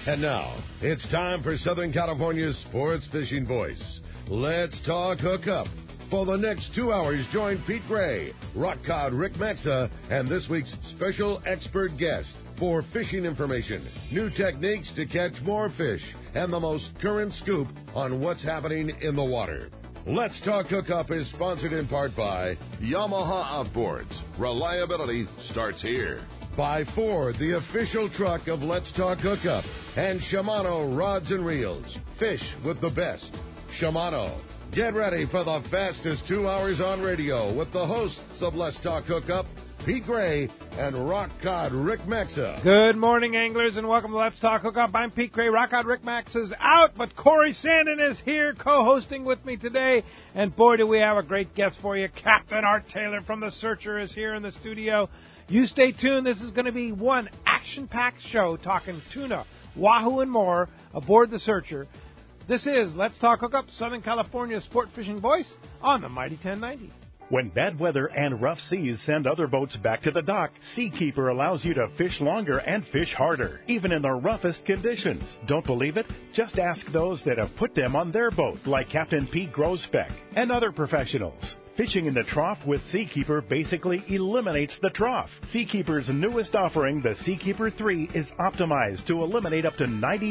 And now, it's time for Southern California's sports fishing voice. Let's talk hookup. For the next 2 hours, join Pete Gray, rock cod Rick Maxa, and this week's special expert guest for fishing information, new techniques to catch more fish, and the most current scoop on what's happening in the water. Let's Talk Hookup is sponsored in part by Yamaha Outboards. Reliability starts here. By Ford, the official truck of Let's Talk Hookup, and Shimano Rods and Reels. Fish with the best. Shimano. Get ready for the fastest 2 hours on radio with the hosts of Let's Talk Hookup, Pete Gray and Rock Cod Rick Maxa. Good morning, anglers, and welcome to Let's Talk Hookup. I'm Pete Gray. Rock Cod Rick Maxa's out, but Corey Sandin is here co-hosting with me today. And boy, do we have a great guest for you. Captain Art Taylor from The Searcher is here in the studio. You stay tuned. This is going to be one action-packed show talking tuna, wahoo, and more aboard The Searcher. This is Let's Talk Hookup, Southern California's sport fishing voice on the Mighty 1090. When bad weather and rough seas send other boats back to the dock, Seakeeper allows you to fish longer and fish harder, even in the roughest conditions. Don't believe it? Just ask those that have put them on their boat, like Captain Pete Grosbeck and other professionals. Fishing in the trough with Seakeeper basically eliminates the trough. Seakeeper's newest offering, the Seakeeper 3, is optimized to eliminate up to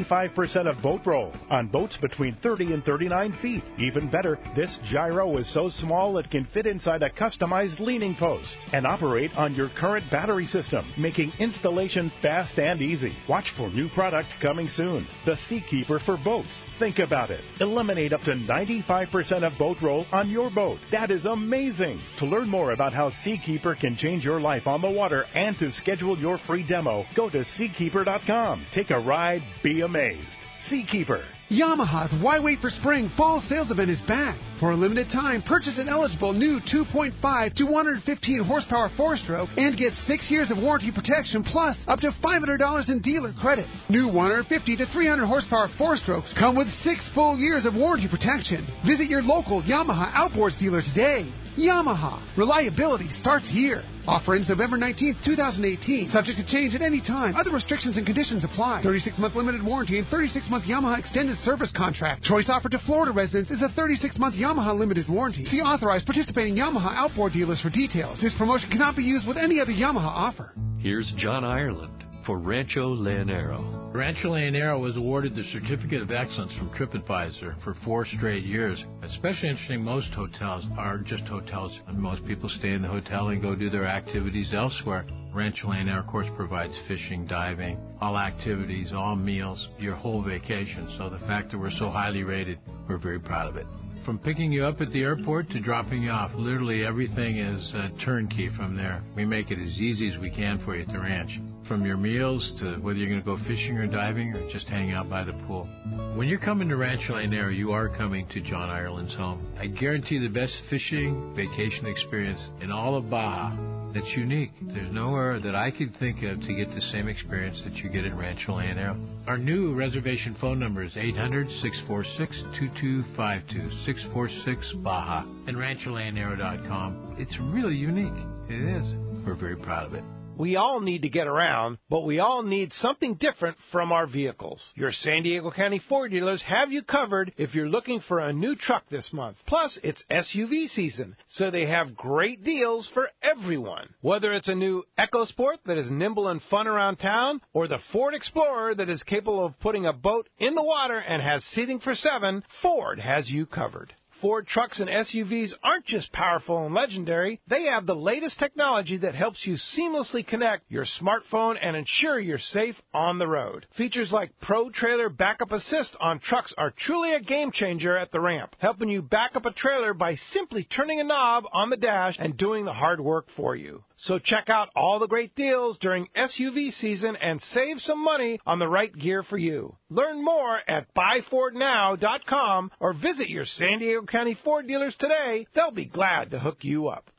95% of boat roll on boats between 30 and 39 feet. Even better, this gyro is so small it can fit inside a customized leaning post and operate on your current battery system, making installation fast and easy. Watch for new product coming soon. The Seakeeper for boats. Think about it. Eliminate up to 95% of boat roll on your boat. That is amazing. To learn more about how Seakeeper can change your life on the water and to schedule your free demo, go to Seakeeper.com. Take a ride, be amazed. Seakeeper. Yamaha's Why Wait for Spring Fall Sales Event is back. For a limited time, purchase an eligible new 2.5 to 115 horsepower 4-stroke and get 6 years of warranty protection plus up to $500 in dealer credit. New 150 to 300 horsepower 4-strokes come with 6 full years of warranty protection. Visit your local Yamaha Outboards dealer today. Yamaha. Reliability starts here. Offer ends November 19, 2018. Subject to change at any time. Other restrictions and conditions apply. 36-month limited warranty and 36-month Yamaha extended service contract. Choice offered to Florida residents is a 36-month Yamaha limited warranty. See authorized participating Yamaha outboard dealers for details. This promotion cannot be used with any other Yamaha offer. Here's John Ireland for Rancho Leonero. Rancho Leonero was awarded the Certificate of Excellence from TripAdvisor for 4 straight years. Especially interesting, most hotels are just hotels, and most people stay in the hotel and go do their activities elsewhere. Rancho Leonero, of course, provides fishing, diving, all activities, all meals, your whole vacation. So the fact that we're so highly rated, we're very proud of it. From picking you up at the airport to dropping you off, literally everything is turnkey from there. We make it as easy as we can for you at the ranch. From your meals to whether you're going to go fishing or diving or just hang out by the pool. When you're coming to Rancho Leonero, you are coming to John Ireland's home. I guarantee the best fishing vacation experience in all of Baja. That's unique. There's nowhere that I could think of to get the same experience that you get at Rancho Leonero. Our new reservation phone number is 800-646-2252, 646-BAJA, and RanchoLeonero.com. It's really unique. It is. We're very proud of it. We all need to get around, but we all need something different from our vehicles. Your San Diego County Ford dealers have you covered if you're looking for a new truck this month. Plus, it's SUV season, so they have great deals for everyone. Whether it's a new EcoSport that is nimble and fun around town, or the Ford Explorer that is capable of putting a boat in the water and has seating for 7, Ford has you covered. Ford trucks and SUVs aren't just powerful and legendary. They have the latest technology that helps you seamlessly connect your smartphone and ensure you're safe on the road. Features like Pro Trailer Backup Assist on trucks are truly a game changer at the ramp, helping you back up a trailer by simply turning a knob on the dash and doing the hard work for you. So check out all the great deals during SUV season and save some money on the right gear for you. Learn more at buyfordnow.com or visit your San Diego County Ford dealers today. They'll be glad to hook you up.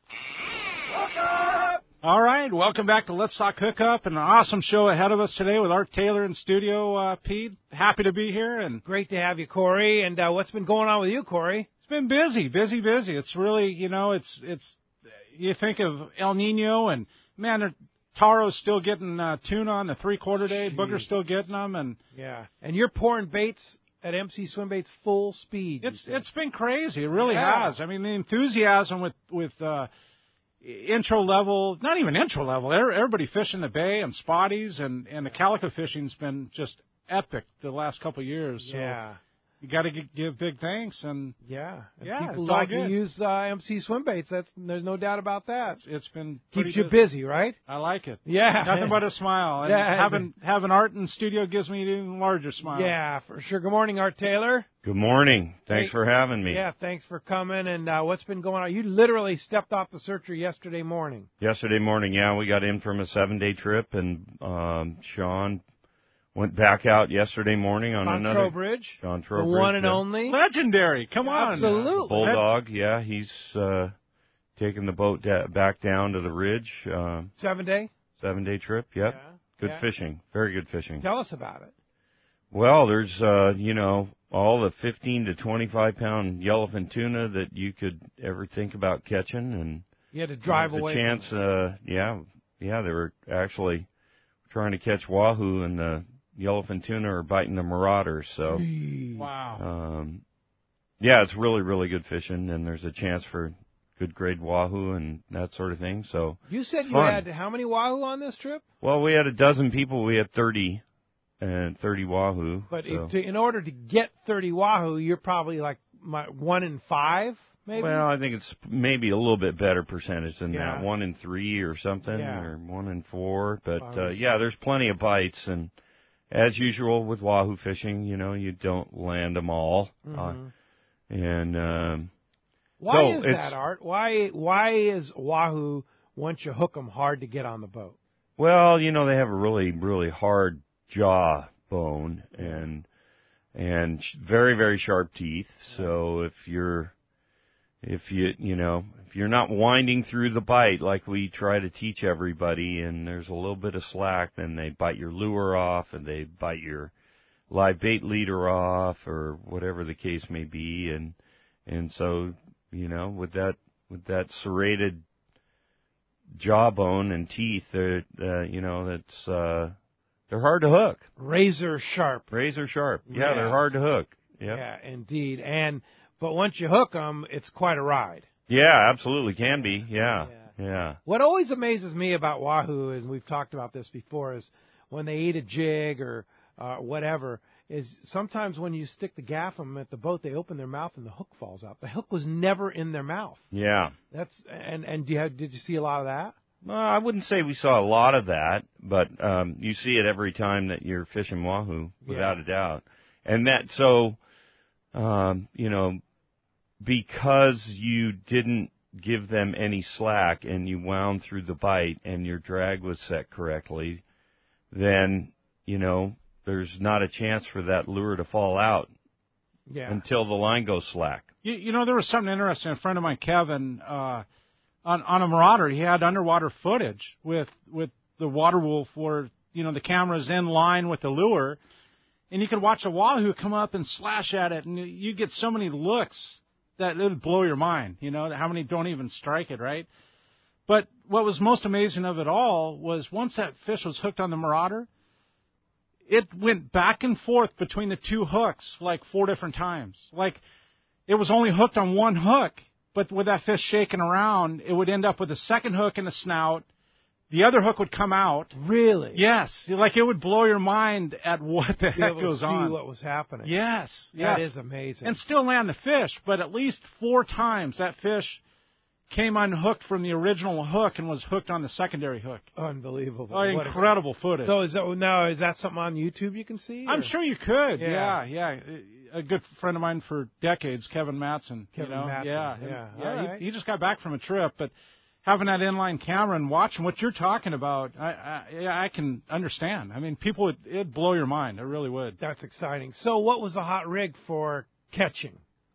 All right, welcome back to Let's Talk Hookup, and an awesome show ahead of us today with Art Taylor in studio. Pete, happy to be here. And great to have you, Corey. And what's been going on with you, Corey? It's been busy. It's really, it's you think of El Nino, and man, Taro's still getting tuna on the 3/4 day. Booger's still getting them, and and you're pouring baits at MC Swim Baits full speed. It's been crazy. It really has. I mean, the enthusiasm with intro level, not even intro level. Everybody fishing the bay and spotties and the calico fishing's been just epic the last couple of years. So you got to give big thanks, and people it's like all good. to use MC Swim Baits. There's no doubt about that. It's been keeps you busy, right? I like it. Yeah, nothing but a smile. And having Art in studio gives me an even larger smile. Yeah, for sure. Good morning, Art Taylor. Good morning. Thanks for having me. Yeah, thanks for coming. And what's been going on? You literally stepped off the Searcher yesterday morning. Yesterday morning, we got in from a 7-day trip, and Sean went back out yesterday morning on Sean another Trowbridge, Sean Trowbridge, the one and only legendary. Come on, absolutely. Bulldog. He's taking the boat back down to the ridge. 7-day trip. Yep. Good fishing. Very good fishing. Tell us about it. Well, there's all the 15 to 25 pound yellowfin tuna that you could ever think about catching, and you had to drive away. The chance, they were actually trying to catch wahoo, and the yellowfin tuna are biting the marauders. So, wow. It's really, really good fishing, and there's a chance for good grade wahoo and that sort of thing. So you said you had how many wahoo on this trip? Well, we had a dozen people. We had 30 wahoo. But in order to get 30 wahoo, you're probably like 1 in 5, maybe? Well, I think it's maybe a little bit better percentage than that, 1 in 3 or something, or 1 in 4. But, there's plenty of bites. And as usual with wahoo fishing, you don't land them all. Mm-hmm. Why is that, Art? Why is wahoo, once you hook them, hard to get on the boat? Well, they have a really, really hard jaw bone and very, very sharp teeth. So if you're not winding through the bite like we try to teach everybody, and there's a little bit of slack, then they bite your lure off, and they bite your live bait leader off, or whatever the case may be, and so with that serrated jawbone and teeth, they're hard to hook. Razor sharp. Yeah, they're hard to hook. Yep. Yeah, indeed. But once you hook them, it's quite a ride. Yeah, absolutely can be. Yeah. What always amazes me about wahoo, and we've talked about this before, is when they eat a jig or whatever, is sometimes when you stick the gaff on them at the boat, they open their mouth and the hook falls out. The hook was never in their mouth. Yeah. And did you see a lot of that? Well, I wouldn't say we saw a lot of that, but you see it every time that you're fishing wahoo, without a doubt. And because you didn't give them any slack and you wound through the bite and your drag was set correctly, then, there's not a chance for that lure to fall out until the line goes slack. There was something interesting. A friend of mine, Kevin, on a Marauder, he had underwater footage with the water wolf where, the camera's in line with the lure, and you could watch a wahoo come up and slash at it, and you get so many looks that it would blow your mind, how many don't even strike it, right? But what was most amazing of it all was once that fish was hooked on the Marauder, it went back and forth between the two hooks like 4 different times. Like, it was only hooked on one hook, but with that fish shaking around, it would end up with a second hook in the snout. The other hook would come out. Really? Yes. Like, it would blow your mind at what the heck goes on. See what was happening. Yes. That is amazing. And still land the fish, but at least 4 times that fish came unhooked from the original hook and was hooked on the secondary hook. Unbelievable. Oh, incredible footage. So is that something on YouTube you can see? I'm sure you could. Yeah. A good friend of mine for decades, Kevin Matson. Matson. Yeah. He just got back from a trip, but having that inline camera and watching what you're talking about, I can understand. I mean, it'd blow your mind. It really would. That's exciting. So what was the hot rig for catching?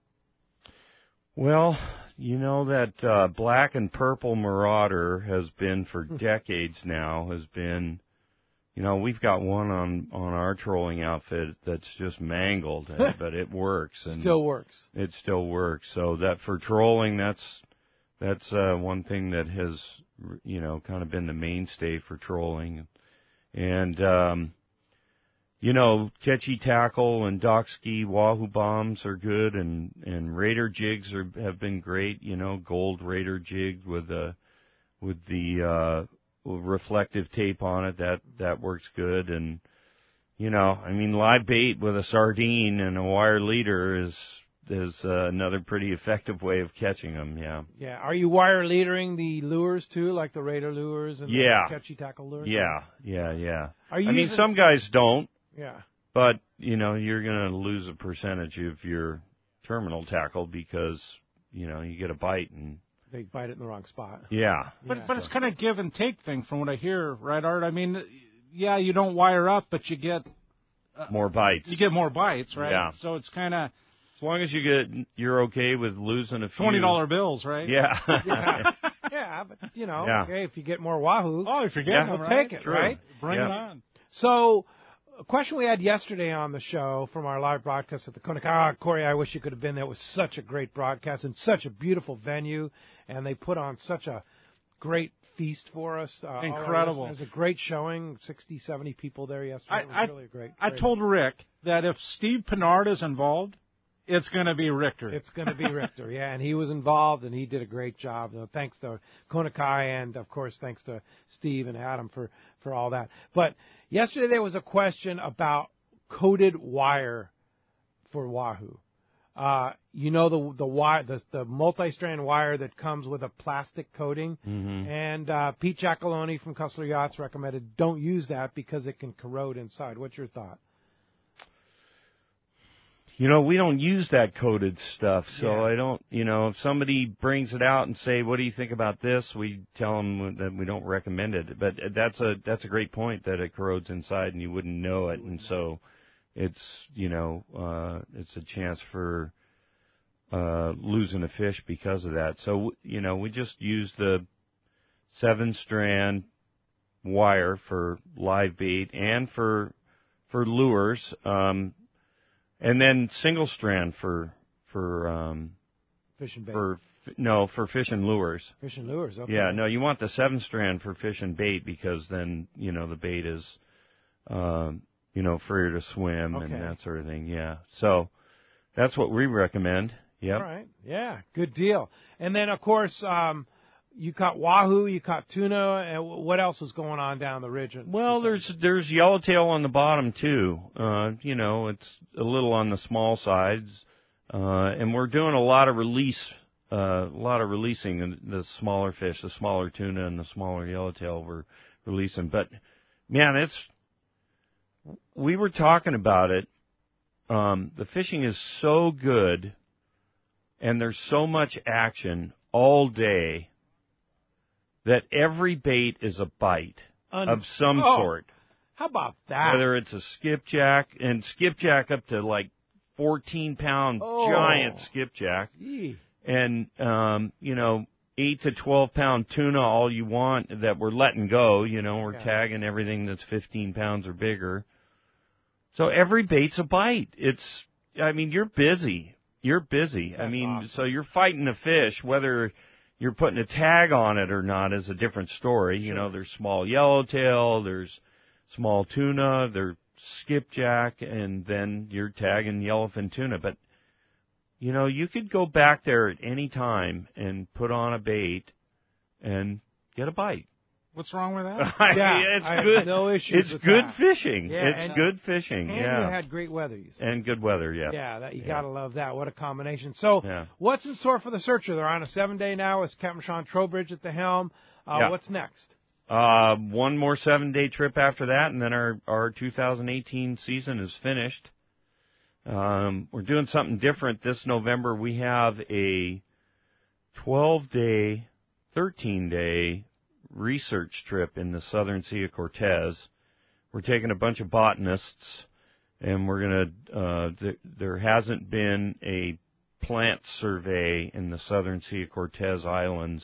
Well, that black and purple Marauder has been for decades now, we've got one on our trolling outfit that's just mangled, but it works. And still works. It still works. So that for trolling, that's one thing that has kind of been the mainstay for trolling. And, catchy tackle and dock ski wahoo bombs are good, and raider jigs have been great. Gold raider jig with the reflective tape on it, that works good. And live bait with a sardine and a wire leader is another pretty effective way of catching them. Yeah. Yeah. Are you wire leadering the lures too, like the raider lures and the catchy tackle lures? Yeah. Are you some guys don't. Yeah. But you're going to lose a percentage of your terminal tackle because you get a bite and they bite it in the wrong spot. Yeah. But it's kind of give and take thing from what I hear, right, Art? I mean, yeah, you don't wire up, but you get more bites. You get more bites, right? Yeah. So it's kind of as long as you're okay with losing a few $20 bills, right? Yeah. Yeah, but okay, if you get more wahoo, if you're getting them, we'll take it, True. right? Bring it on. So, a question we had yesterday on the show from our live broadcast at the Kona. Corey, I wish you could have been there. It was such a great broadcast and such a beautiful venue, and they put on such a great feast for us. Incredible. It was a great showing, 60, 70 people there yesterday. It was really a great I told Rick that if Steve Pinard is involved, it's going to be Richter. It's going to be Richter, yeah, and he was involved, and he did a great job. Thanks to Kona Kai, and, of course, thanks to Steve and Adam for all that. But yesterday there was a question about coated wire for wahoo. The wire, the multi-strand wire that comes with a plastic coating, and Pete Giacalone from Cussler Yachts recommended don't use that because it can corrode inside. What's your thought? We don't use that coated stuff, so Yeah. I don't, if somebody brings it out and say, what do you think about this? We tell them that we don't recommend it. But that's a great point that it corrodes inside and you wouldn't know it. And so it's, it's a chance for, losing a fish because of that. So, we just use the 7-strand wire for live bait and for lures, and then single strand for Fish and bait. for fish and lures. Fish and lures, okay. Yeah, no, you want the 7-strand for fish and bait because then the bait is freer to swim and that sort of thing. Yeah, so that's what we recommend. Yep. All right. Yeah, good deal. And then of course you caught wahoo, you caught tuna, and what else was going on down the ridge? Well, there's yellowtail on the bottom too. It's a little on the small sides, and we're doing a lot of releasing the smaller fish, the smaller tuna and the smaller yellowtail. We're releasing, but man, we were talking about it. The fishing is so good, and there's so much action all day, that every bait is a bite of some sort. How about that? Whether it's a skipjack, and skipjack up to like 14-pound giant skipjack, and 8 to 12-pound tuna, all you want that we're letting go. We're tagging everything that's 15 pounds or bigger. So every bait's a bite. You're busy. You're busy. That's awesome. So you're fighting a fish, whether you're putting a tag on it or not is a different story. Sure. There's small yellowtail, there's small tuna, there's skipjack, and then you're tagging yellowfin tuna. But, you could go back there at any time and put on a bait and get a bite. What's wrong with that? It's good. No issues. It's with good that. fishing. Yeah, It's good fishing. And yeah. you had great weather, you said. And good weather, yeah. Yeah, you gotta love that. What a combination. So, what's in store for the Searcher? They're on a 7-day now with Captain Sean Trowbridge at the helm. What's next? One more 7-day trip after that, and then our 2018 season is finished. We're doing something different this November. We have a 12-day, 13-day research trip in the southern Sea of Cortez. We're taking a bunch of botanists, and we're going to, there hasn't been a plant survey in the southern Sea of Cortez Islands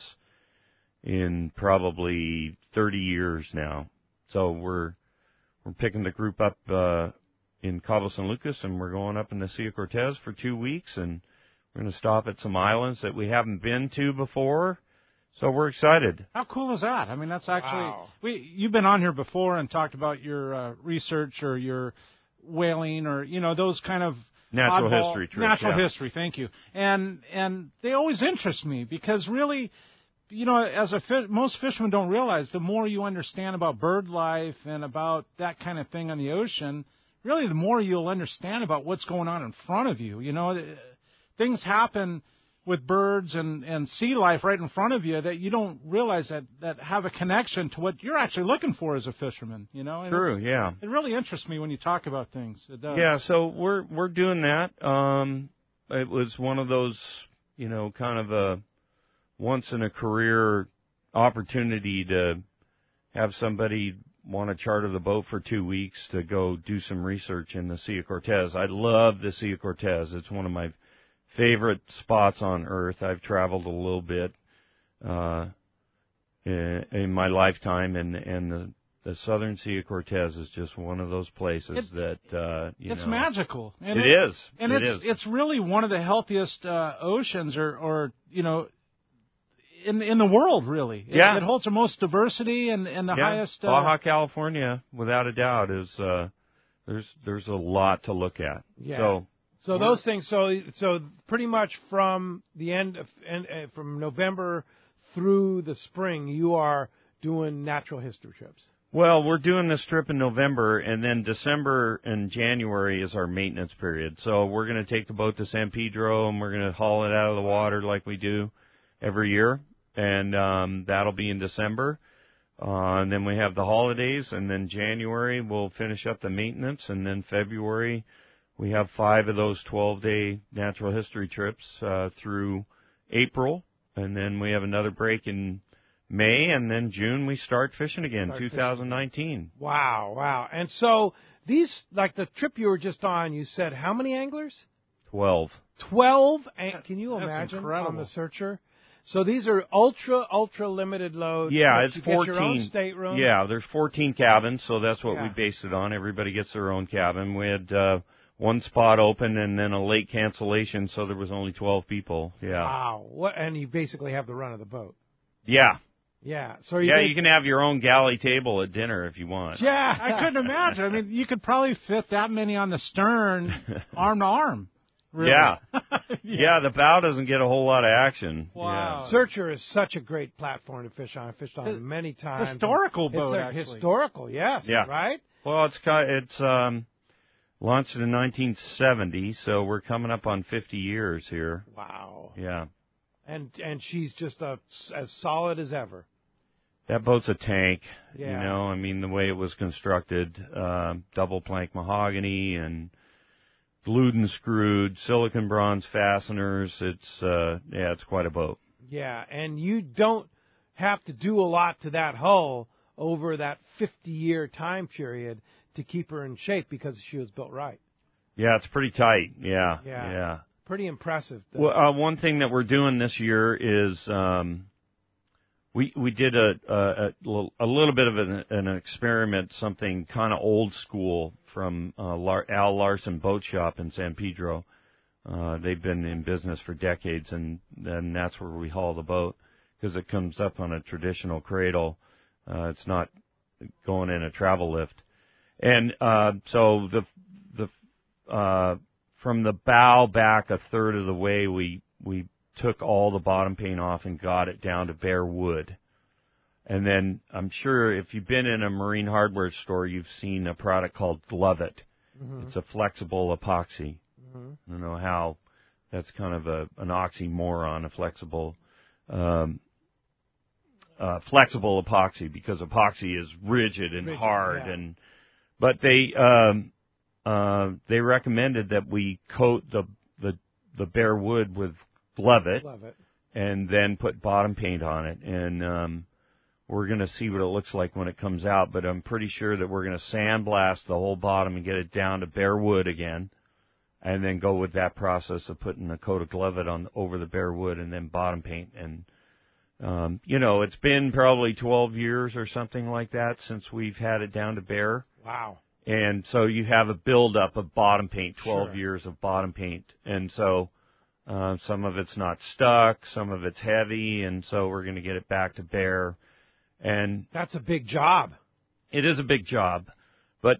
in probably 30 years now. So we're picking the group up in Cabo San Lucas, and we're going up in the Sea of Cortez for 2 weeks, and we're going to stop at some islands that we haven't been to before. So we're excited. How cool is that? I mean, that's actually Wow. you've been on here before and talked about your research or your whaling or those kind of Natural oddball, history trips. Natural yeah. history, thank you. And they always interest me because really, as most fishermen don't realize, the more you understand about bird life and about that kind of thing on the ocean, really the more you'll understand about what's going on in front of you. Things happen with birds and sea life right in front of you that you don't realize that have a connection to what you're actually looking for as a fisherman. And True, yeah. It really interests me when you talk about things. It does. Yeah, so we're doing that. It was one of those, kind of a once in a career opportunity to have somebody want to charter the boat for 2 weeks to go do some research in the Sea of Cortez. I love the Sea of Cortez. It's one of my favorite spots on Earth. I've traveled a little bit in my lifetime, and the Southern Sea of Cortez is just one of those places it's magical. And it is. And it's really one of the healthiest oceans or in the world, really. Yeah. It holds the most diversity and the highest. Baja California, without a doubt, is there's a lot to look at. Yeah. So those things. So pretty much from the end of from November through the spring, you are doing natural history trips. Well, we're doing this trip in November, and then December and January is our maintenance period. So we're going to take the boat to San Pedro, and we're going to haul it out of the water like we do every year, and that'll be in December. And then we have the holidays, and then January we'll finish up the maintenance, and then February we have 5 of those 12-day natural history trips through April, and then we have another break in May, and then June we start fishing again, 2019. Wow. And so these, like the trip you were just on, you said how many anglers? 12. 12? Can you That's imagine incredible. on the Searcher? So these are ultra limited load. Yeah, trips. it's You 14. Get your own stateroom. Yeah, there's 14 cabins, so that's what Yeah. we based it on. Everybody gets their own cabin. We had one spot open and then a late cancellation, so there was only 12 people. Yeah. Wow. And you basically have the run of the boat. Yeah. Yeah. So you can have your own galley table at dinner if you want. Yeah. I couldn't imagine. I mean, you could probably fit that many on the stern, arm to arm. Really. Yeah. Yeah, the bow doesn't get a whole lot of action. Wow. Yeah. Searcher is such a great platform to fish on. I fished on it many times. Historical boat, It's actually. historical, yes. Yeah. Right? Well, it's launched in 1970, so we're coming up on 50 years here. Wow. Yeah. And she's just as solid as ever. That boat's a tank, Yeah. I mean, the way it was constructed, double plank mahogany and glued and screwed, silicon bronze fasteners. It's quite a boat. Yeah, and you don't have to do a lot to that hull over that 50-year time period to keep her in shape because she was built right. Yeah, it's pretty tight. Yeah. Yeah. Yeah. Pretty impressive. Well, one thing that we're doing this year is we did a little bit of an experiment, something kind of old school from Al Larson Boat Shop in San Pedro. They've been in business for decades, and that's where we haul the boat because it comes up on a traditional cradle. It's not going in a travel lift. And so the from the bow back a third of the way, we took all the bottom paint off and got it down to bare wood. And then I'm sure if you've been in a marine hardware store, you've seen a product called Glovit. Mm-hmm. It's a flexible epoxy. Mm-hmm. I don't know how that's kind of an oxymoron, a flexible epoxy, because epoxy is rigid and hard. Yeah. But they recommended that we coat the bare wood with Glovit. And then put bottom paint on it. And we're going to see what it looks like when it comes out, but I'm pretty sure that we're going to sandblast the whole bottom and get it down to bare wood again, and then go with that process of putting a coat of Glovit over the bare wood and then bottom paint. And, it's been probably 12 years or something like that since we've had it down to bare. Wow. And so you have a buildup of bottom paint, 12 Sure. years of bottom paint. And so Some of it's not stuck, some of it's heavy, and so we're going to get it back to bare. And that's a big job. It is a big job. But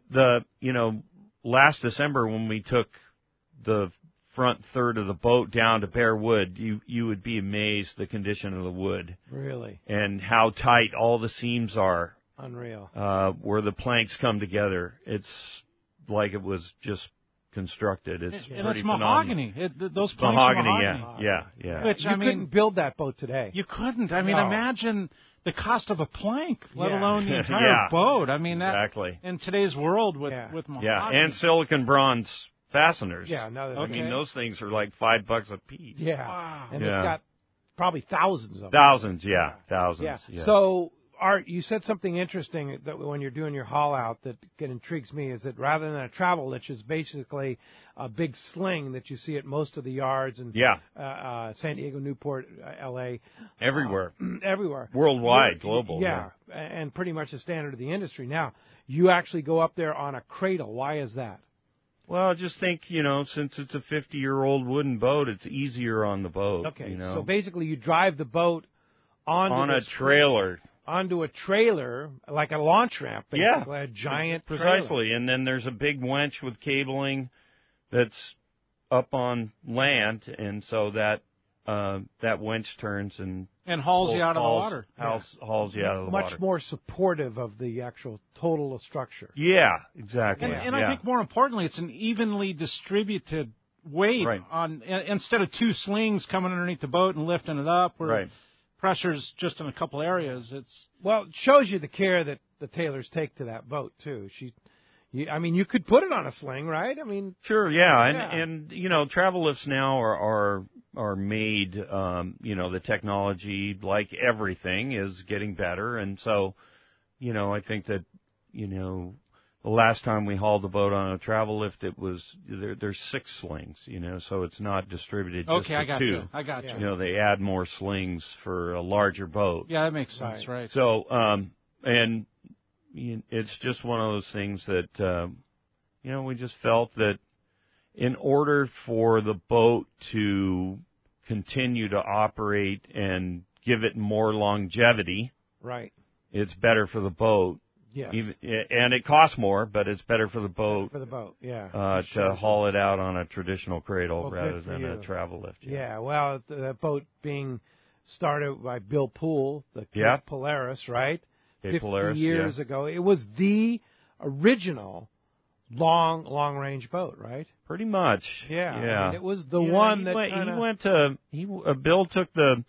last December when we took the front third of the boat down to bare wood, you would be amazed the condition of the wood. Really? And how tight all the seams are. Unreal. Where the planks come together. It's like it was just constructed. It's and pretty it's mahogany. Those planks mahogany, are mahogany. Yeah. Which, you couldn't build that boat today. You couldn't. I mean, imagine the cost of a plank, let alone the entire boat. I mean, that, exactly. In today's world with mahogany. Yeah, and silicon bronze fasteners. Yeah, I mean, those things are like $5 a piece. Yeah. Wow. And it's got probably thousands of them. Thousands. Yeah. So, Art, you said something interesting that when you're doing your haul out that intrigues me is that rather than a travel lift, it's basically a big sling that you see at most of the yards in San Diego, Newport, L.A. Everywhere. Everywhere. Worldwide, global. Yeah, and pretty much the standard of the industry. Now, you actually go up there on a cradle. Why is that? Well, I just think, since it's a 50-year-old wooden boat, it's easier on the boat. Okay, so basically you drive the boat onto a trailer. Onto a trailer, like a launch ramp, basically, a giant precisely. trailer. And then there's a big winch with cabling that's up on land, and so that winch turns and hauls you out of the water. Hauls you out of the water. Much more supportive of the actual total structure. Yeah, exactly. And I think more importantly, it's an evenly distributed weight instead of two slings coming underneath the boat and lifting it up. Pressure's just in a couple areas. It shows you the care that the Taylors take to that boat too. You could put it on a sling, right? I mean, sure, yeah. And travel lifts now are made. The technology, like everything, is getting better, and so, I think that, the last time we hauled the boat on a travel lift, it was there's 6 slings, so it's not distributed just I got 2. you. I got you. They add more slings for a larger boat. Yeah, that makes sense, right? So, and it's just one of those things that, we just felt that in order for the boat to continue to operate and give it more longevity, it's better for the boat. Yes. And it costs more, but it's better for the boat. To haul it out on a traditional cradle rather than a travel lift. Yeah, well, the boat being started by Bill Poole, the Cape Polaris, right? Cape Polaris, years ago. It was the original long-range boat, right? Pretty much. Yeah. I mean, it was the one that Bill took the...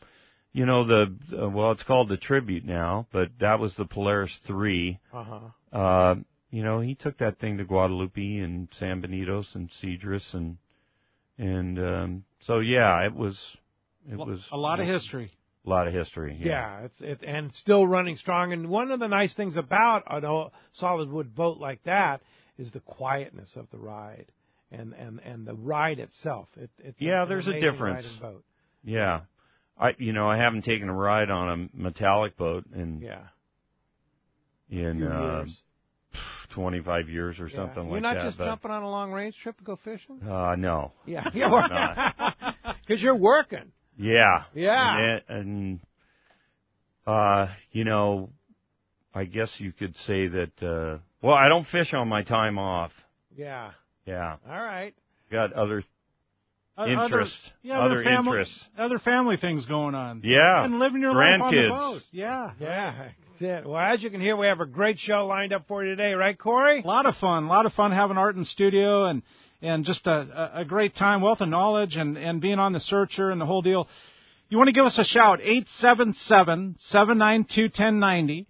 it's called the Tribute now, but that was the Polaris 3. He took that thing to Guadalupe and San Benito and Cedros and so it was a lot of history. A lot of history. Yeah, and still running strong. And one of the nice things about a solid wood boat like that is the quietness of the ride and the ride itself. There's a difference. Boat. Yeah. I haven't taken a ride on a metallic boat in 25 years or something like that. You're not just jumping on a long range trip to go fishing? No. Yeah, because you're working. Yeah. Yeah. And I guess you could say that. I don't fish on my time off. Yeah. Yeah. All right. Got other interests. Other family things going on. Yeah. And living your life on the boat. Yeah. Yeah. That's it. Well, as you can hear, we have a great show lined up for you today, right, Corey? A lot of fun having Art in studio and just a great time, wealth of knowledge and being on the Searcher and the whole deal. You want to give us a shout, 877-792-1090,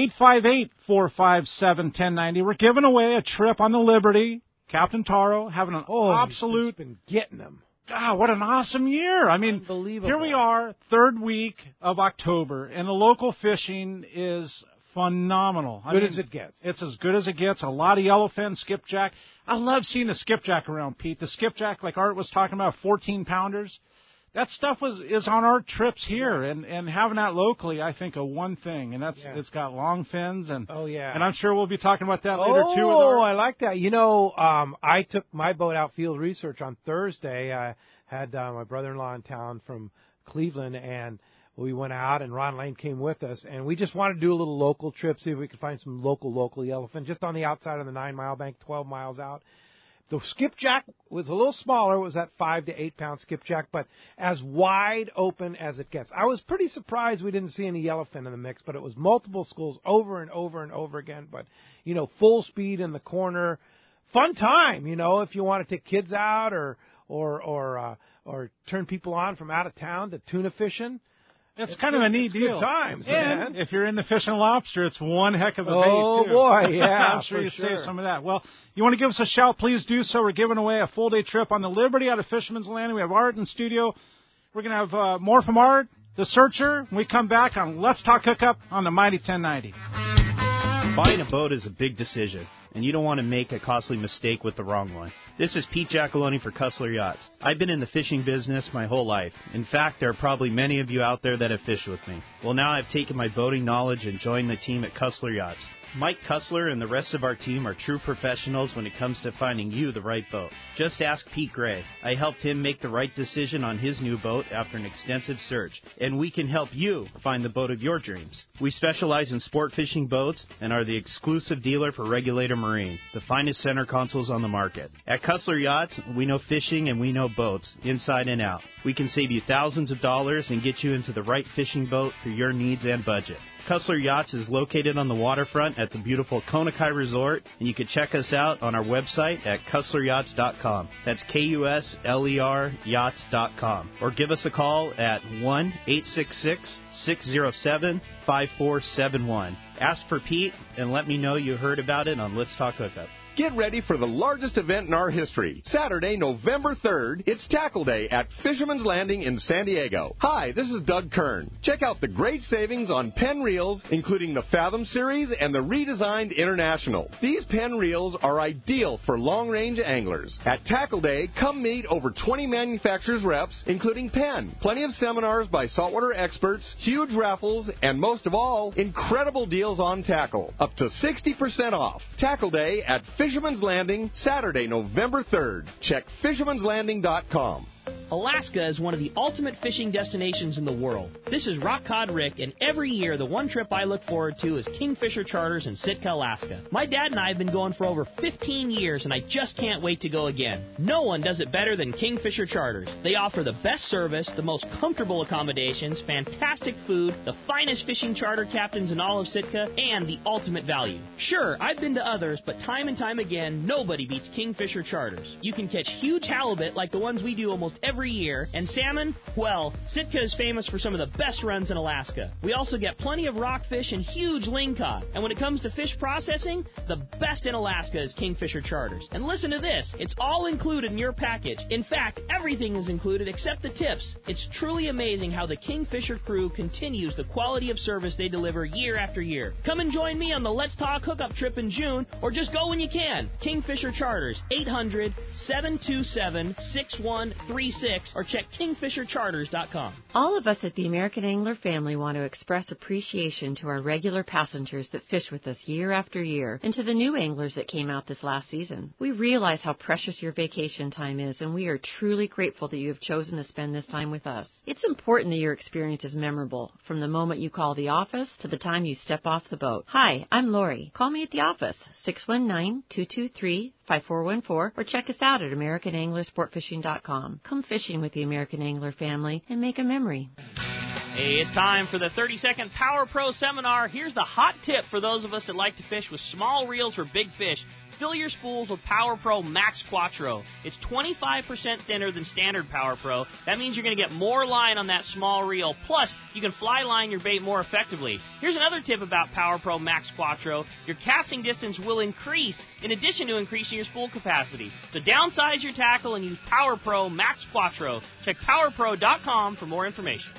858-457-1090. We're giving away a trip on the Liberty. Captain Taro having an absolute... He's been getting them. God, what an awesome year. I mean, here we are, third week of October, and the local fishing is phenomenal. Good as it gets. It's as good as it gets. A lot of yellowfin, skipjack. I love seeing the skipjack around, Pete. The skipjack, like Art was talking about, 14-pounders. that stuff is on our trips here, and having that locally, I think, a one thing, and that's it's got long fins, and and I'm sure we'll be talking about that later too. I like that. I took my boat out field research on Thursday. I had my brother-in-law in town from Cleveland, and we went out, and Ron Lane came with us, and we just wanted to do a little local trip, see if we could find some local yellowfin, just on the outside of the 9 Mile bank, 12 miles out. The skipjack was a little smaller. It was that 5 to 8 pound skipjack, but as wide open as it gets. I was pretty surprised we didn't see any yellowfin in the mix, but it was multiple schools over and over and over again. But, full speed in the corner. Fun time, if you want to take kids out or turn people on from out of town to tuna fishing. It's kind of a neat deal. Good times, and man. If you're in the fish and lobster, it's one heck of a bait, too. Oh, boy, yeah. I'm sure you save some of that. Well, you want to give us a shout, please do so. We're giving away a full-day trip on the Liberty out of Fisherman's Landing. We have Art in studio. We're going to have more from Art, the Searcher, when we come back on Let's Talk Hookup on the Mighty 1090. Buying a boat is a big decision, and you don't want to make a costly mistake with the wrong one. This is Pete Giacalone for Cussler Yachts. I've been in the fishing business my whole life. In fact, there are probably many of you out there that have fished with me. Well, now I've taken my boating knowledge and joined the team at Cussler Yachts. Mike Cussler and the rest of our team are true professionals when it comes to finding you the right boat. Just ask Pete Gray. I helped him make the right decision on his new boat after an extensive search, and we can help you find the boat of your dreams. We specialize in sport fishing boats and are the exclusive dealer for Regulator Marine, the finest center consoles on the market. At Cussler Yachts, we know fishing and we know boats, inside and out. We can save you thousands of dollars and get you into the right fishing boat for your needs and budget. Cussler Yachts is located on the waterfront at the beautiful Konakai Resort, and you can check us out on our website at CusslerYachts.com. That's KUSLER Yachts.com. Or give us a call at 1-866-607-5471. Ask for Pete and let me know you heard about it on Let's Talk Hookup. Get ready for the largest event in our history. Saturday, November 3rd, it's Tackle Day at Fisherman's Landing in San Diego. Hi, this is Doug Kern. Check out the great savings on Penn reels, including the Fathom Series and the redesigned International. These Penn reels are ideal for long-range anglers. At Tackle Day, come meet over 20 manufacturers' reps, including Penn. Plenty of seminars by saltwater experts, huge raffles, and most of all, incredible deals on tackle. Up to 60% off. Tackle Day at Fisherman's Landing, Saturday, November 3rd. Check fishermanslanding.com. Alaska is one of the ultimate fishing destinations in the world. This is Rock Cod Rick, and every year the one trip I look forward to is Kingfisher Charters in Sitka, Alaska. My dad and I have been going for over 15 years, and I just can't wait to go again. No one does it better than Kingfisher Charters. They offer the best service, the most comfortable accommodations, fantastic food, the finest fishing charter captains in all of Sitka, and the ultimate value. Sure, I've been to others, but time and time again, nobody beats Kingfisher Charters. You can catch huge halibut like the ones we do almost every year, and salmon, well, Sitka is famous for some of the best runs in Alaska. We also get plenty of rockfish and huge lingcod, and when it comes to fish processing, the best in Alaska is Kingfisher Charters. And listen to this, it's all included in your package. In fact, everything is included except the tips. It's truly amazing how the Kingfisher crew continues the quality of service they deliver year after year. Come and join me on the Let's Talk Hookup trip in June, or just go when you can. Kingfisher Charters, 800-727-6136, or check kingfishercharters.com. All of us at the American Angler family want to express appreciation to our regular passengers that fish with us year after year, and to the new anglers that came out this last season. We realize how precious your vacation time is, and we are truly grateful that you have chosen to spend this time with us. It's important that your experience is memorable, from the moment you call the office to the time you step off the boat. Hi, I'm Lori. Call me at the office, 619-223-5414, or check us out at AmericanAnglerSportFishing.com. Come fishing with the American Angler family and make a memory. Hey, it's time for the 30-second Power Pro seminar. Here's the hot tip for those of us that like to fish with small reels for big fish. Fill your spools with Power Pro Max Quattro. It's 25% thinner than standard Power Pro. That means you're going to get more line on that small reel. Plus, you can fly line your bait more effectively. Here's another tip about Power Pro Max Quattro. Your casting distance will increase in addition to increasing your spool capacity. So downsize your tackle and use Power Pro Max Quattro. Check PowerPro.com for more information.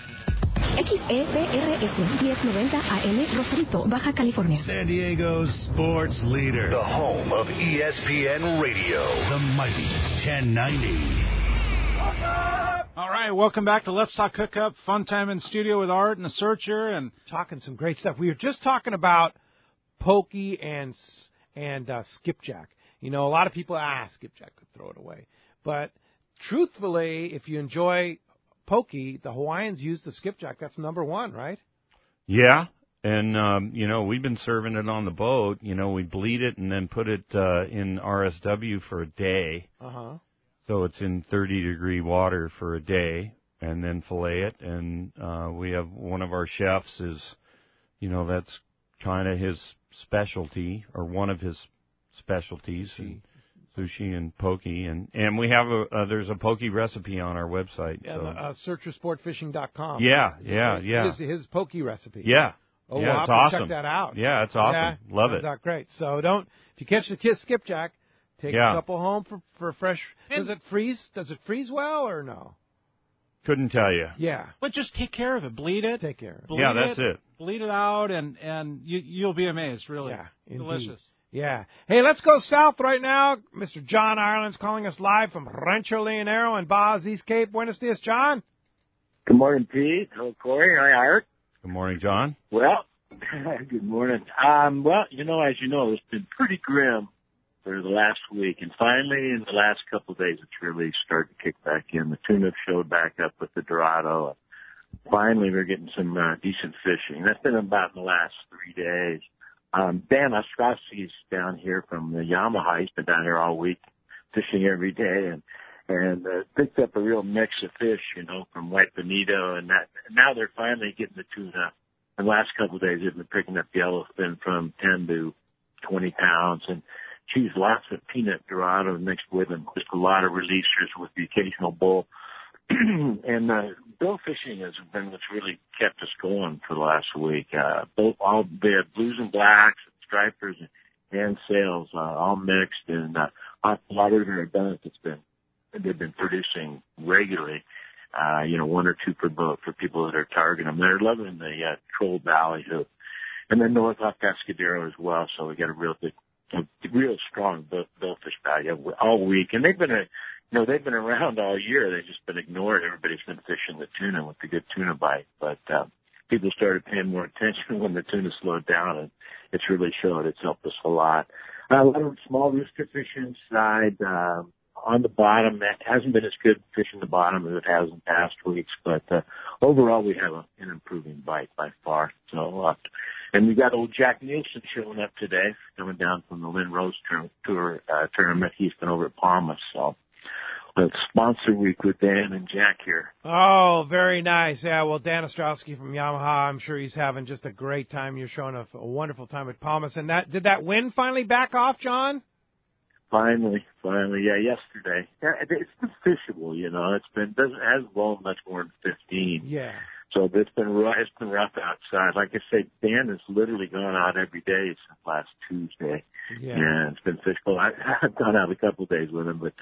XEPRS 1090 AM, Rosarito, Baja California. San Diego's sports leader. The home of ESPN Radio. The mighty 1090. All right, welcome back to Let's Talk Hookup. Fun time in studio with Art and the Searcher and talking some great stuff. We were just talking about pokey and skipjack. You know, a lot of people skipjack could throw it away, but truthfully, if you enjoy pokey, the Hawaiians use the skipjack. That's number one, right? Yeah. And, we've been serving it on the boat. We bleed it and then put it in RSW for a day. Uh-huh. So it's in 30-degree water for a day and then fillet it. And we have one of our chefs that's kind of his specialty or one of his specialties. Sushi and pokey, and we have there's a pokey recipe on our website. Yeah, searchersportfishing.com. Yeah. His pokey recipe. Yeah. Oh, yeah, we'll it's have awesome. to check that out. Yeah, it's awesome. Yeah, Love it. That's great. So if you catch the skipjack, take a couple home for fresh. Does it freeze? Does it freeze well or no? Couldn't tell you. Yeah. But just take care of it. Bleed it. Take care of it. Yeah, that's it. Bleed it out, and you'll be amazed, really. Yeah, delicious. Yeah. Hey, let's go south right now. Mr. John Ireland's calling us live from Rancho Leonero in Baja's East Cape. Buenos dias, John. Good morning, Pete. Hello, Corey. Hi, Art. Good morning, John. Well, good morning. As you know, it's been pretty grim for the last week, and finally, in the last couple of days, it's really started to kick back in. The tuna showed back up with the Dorado. Finally, we're getting some decent fishing. That's been about in the last 3 days. Dan Ostrowski's down here from the Yamaha. He's been down here all week fishing every day and picked up a real mix of fish, from White Bonito and that. Now they're finally getting the tuna. The last couple of days they've been picking up yellowfin from 10 to 20 pounds and lots of peanut Dorado mixed with them. Just a lot of releasers with the occasional bull. And bill fishing has been what's really kept us going for the last week. They have blues and blacks, stripers, and sails, all mixed, and a lot of them they've been producing regularly. 1 or 2 per boat for people that are targeting them. They're loving the Troll Valley hook, and then north off Pescadero as well. So we got a real strong billfish value all week, and they've been they've been around all year. They've just been ignored. Everybody's been fishing the tuna with the good tuna bite, but people started paying more attention when the tuna slowed down, and it's really showed. It's helped us a lot. A lot of small rooster fish inside. On the bottom, that hasn't been as good fishing the bottom as it has in past weeks, but overall we have an improving bite by far. So, and we got old Jack Nielsen showing up today, coming down from the Lynn Rose Tour tournament. He's been over at Palmas, so it's sponsor week with Dan and Jack here. Oh, very nice. Yeah, well, Dan Ostrowski from Yamaha, I'm sure he's having just a great time. You're showing a wonderful time at Palmas. And did that wind finally back off, John? Finally, yeah, yesterday. Yeah, it's been fishable, hasn't blown much more than 15. Yeah. So it's been rough outside. Like I say, Dan has literally gone out every day since last Tuesday. Yeah. And it's been fishable. I've gone out a couple of days with him, but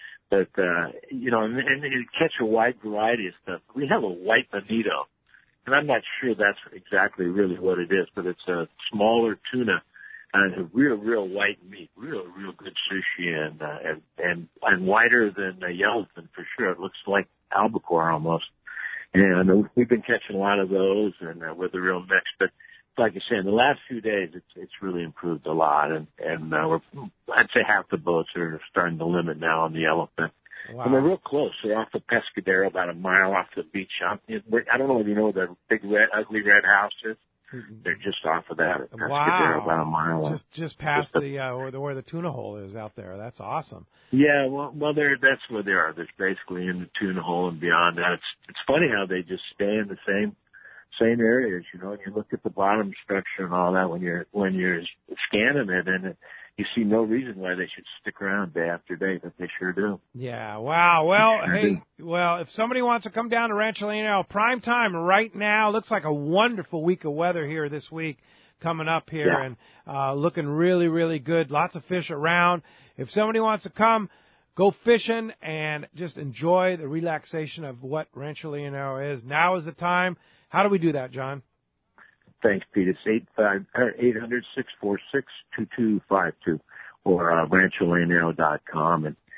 and you catch a wide variety of stuff. We have a White Bonito, and I'm not sure that's exactly really what it is, but it's a smaller tuna. And a real white meat, real good sushi, and whiter than yellowfin for sure. It looks like albacore almost. And we've been catching a lot of those, and with a real mix. But like I say, in the last few days, it's really improved a lot. And I'd say half the boats are starting to limit now on the yellowfin. Wow. And they're real close. They're off the Pescadero, about a mile off the beach. I don't know if you know where the big ugly red house is. They're just off of that. Wow. About a mile. Just past where the tuna hole is out there. That's awesome. Yeah, well, that's where they are. They're basically in the tuna hole and beyond that. It's funny how they just stay in the same areas. And you look at the bottom structure and all that when you're scanning it, and you see no reason why they should stick around day after day, but they sure do. Yeah, wow. Well, if somebody wants to come down to Rancho Leonero, prime time right now. Looks like a wonderful week of weather here this week coming up here, and looking really, really good. Lots of fish around. If somebody wants to come, go fishing and just enjoy the relaxation of what Rancho Leonero is. Now is the time. How do we do that, John? Thanks, Pete. It's 800-646-2252 or rancholeonero.com. And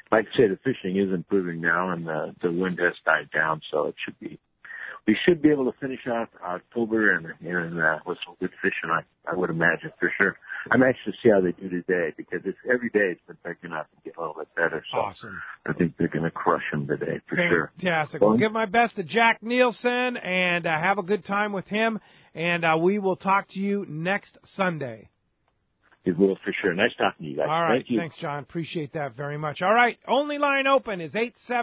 like I say, the fishing is improving now, and the wind has died down, so we should be able to finish off October and with some good fishing, I would imagine, for sure. I'm anxious to see how they do today, because every day it's been picking up and getting a little bit better. So awesome. I think they're going to crush them today, for sure. Fantastic. Well, give my best to Jack Nielsen, and have a good time with him, and we will talk to you next Sunday. It will, for sure. Nice talking to you guys. All right. Thank you. Thanks, John. Appreciate that very much. All right. Only line open is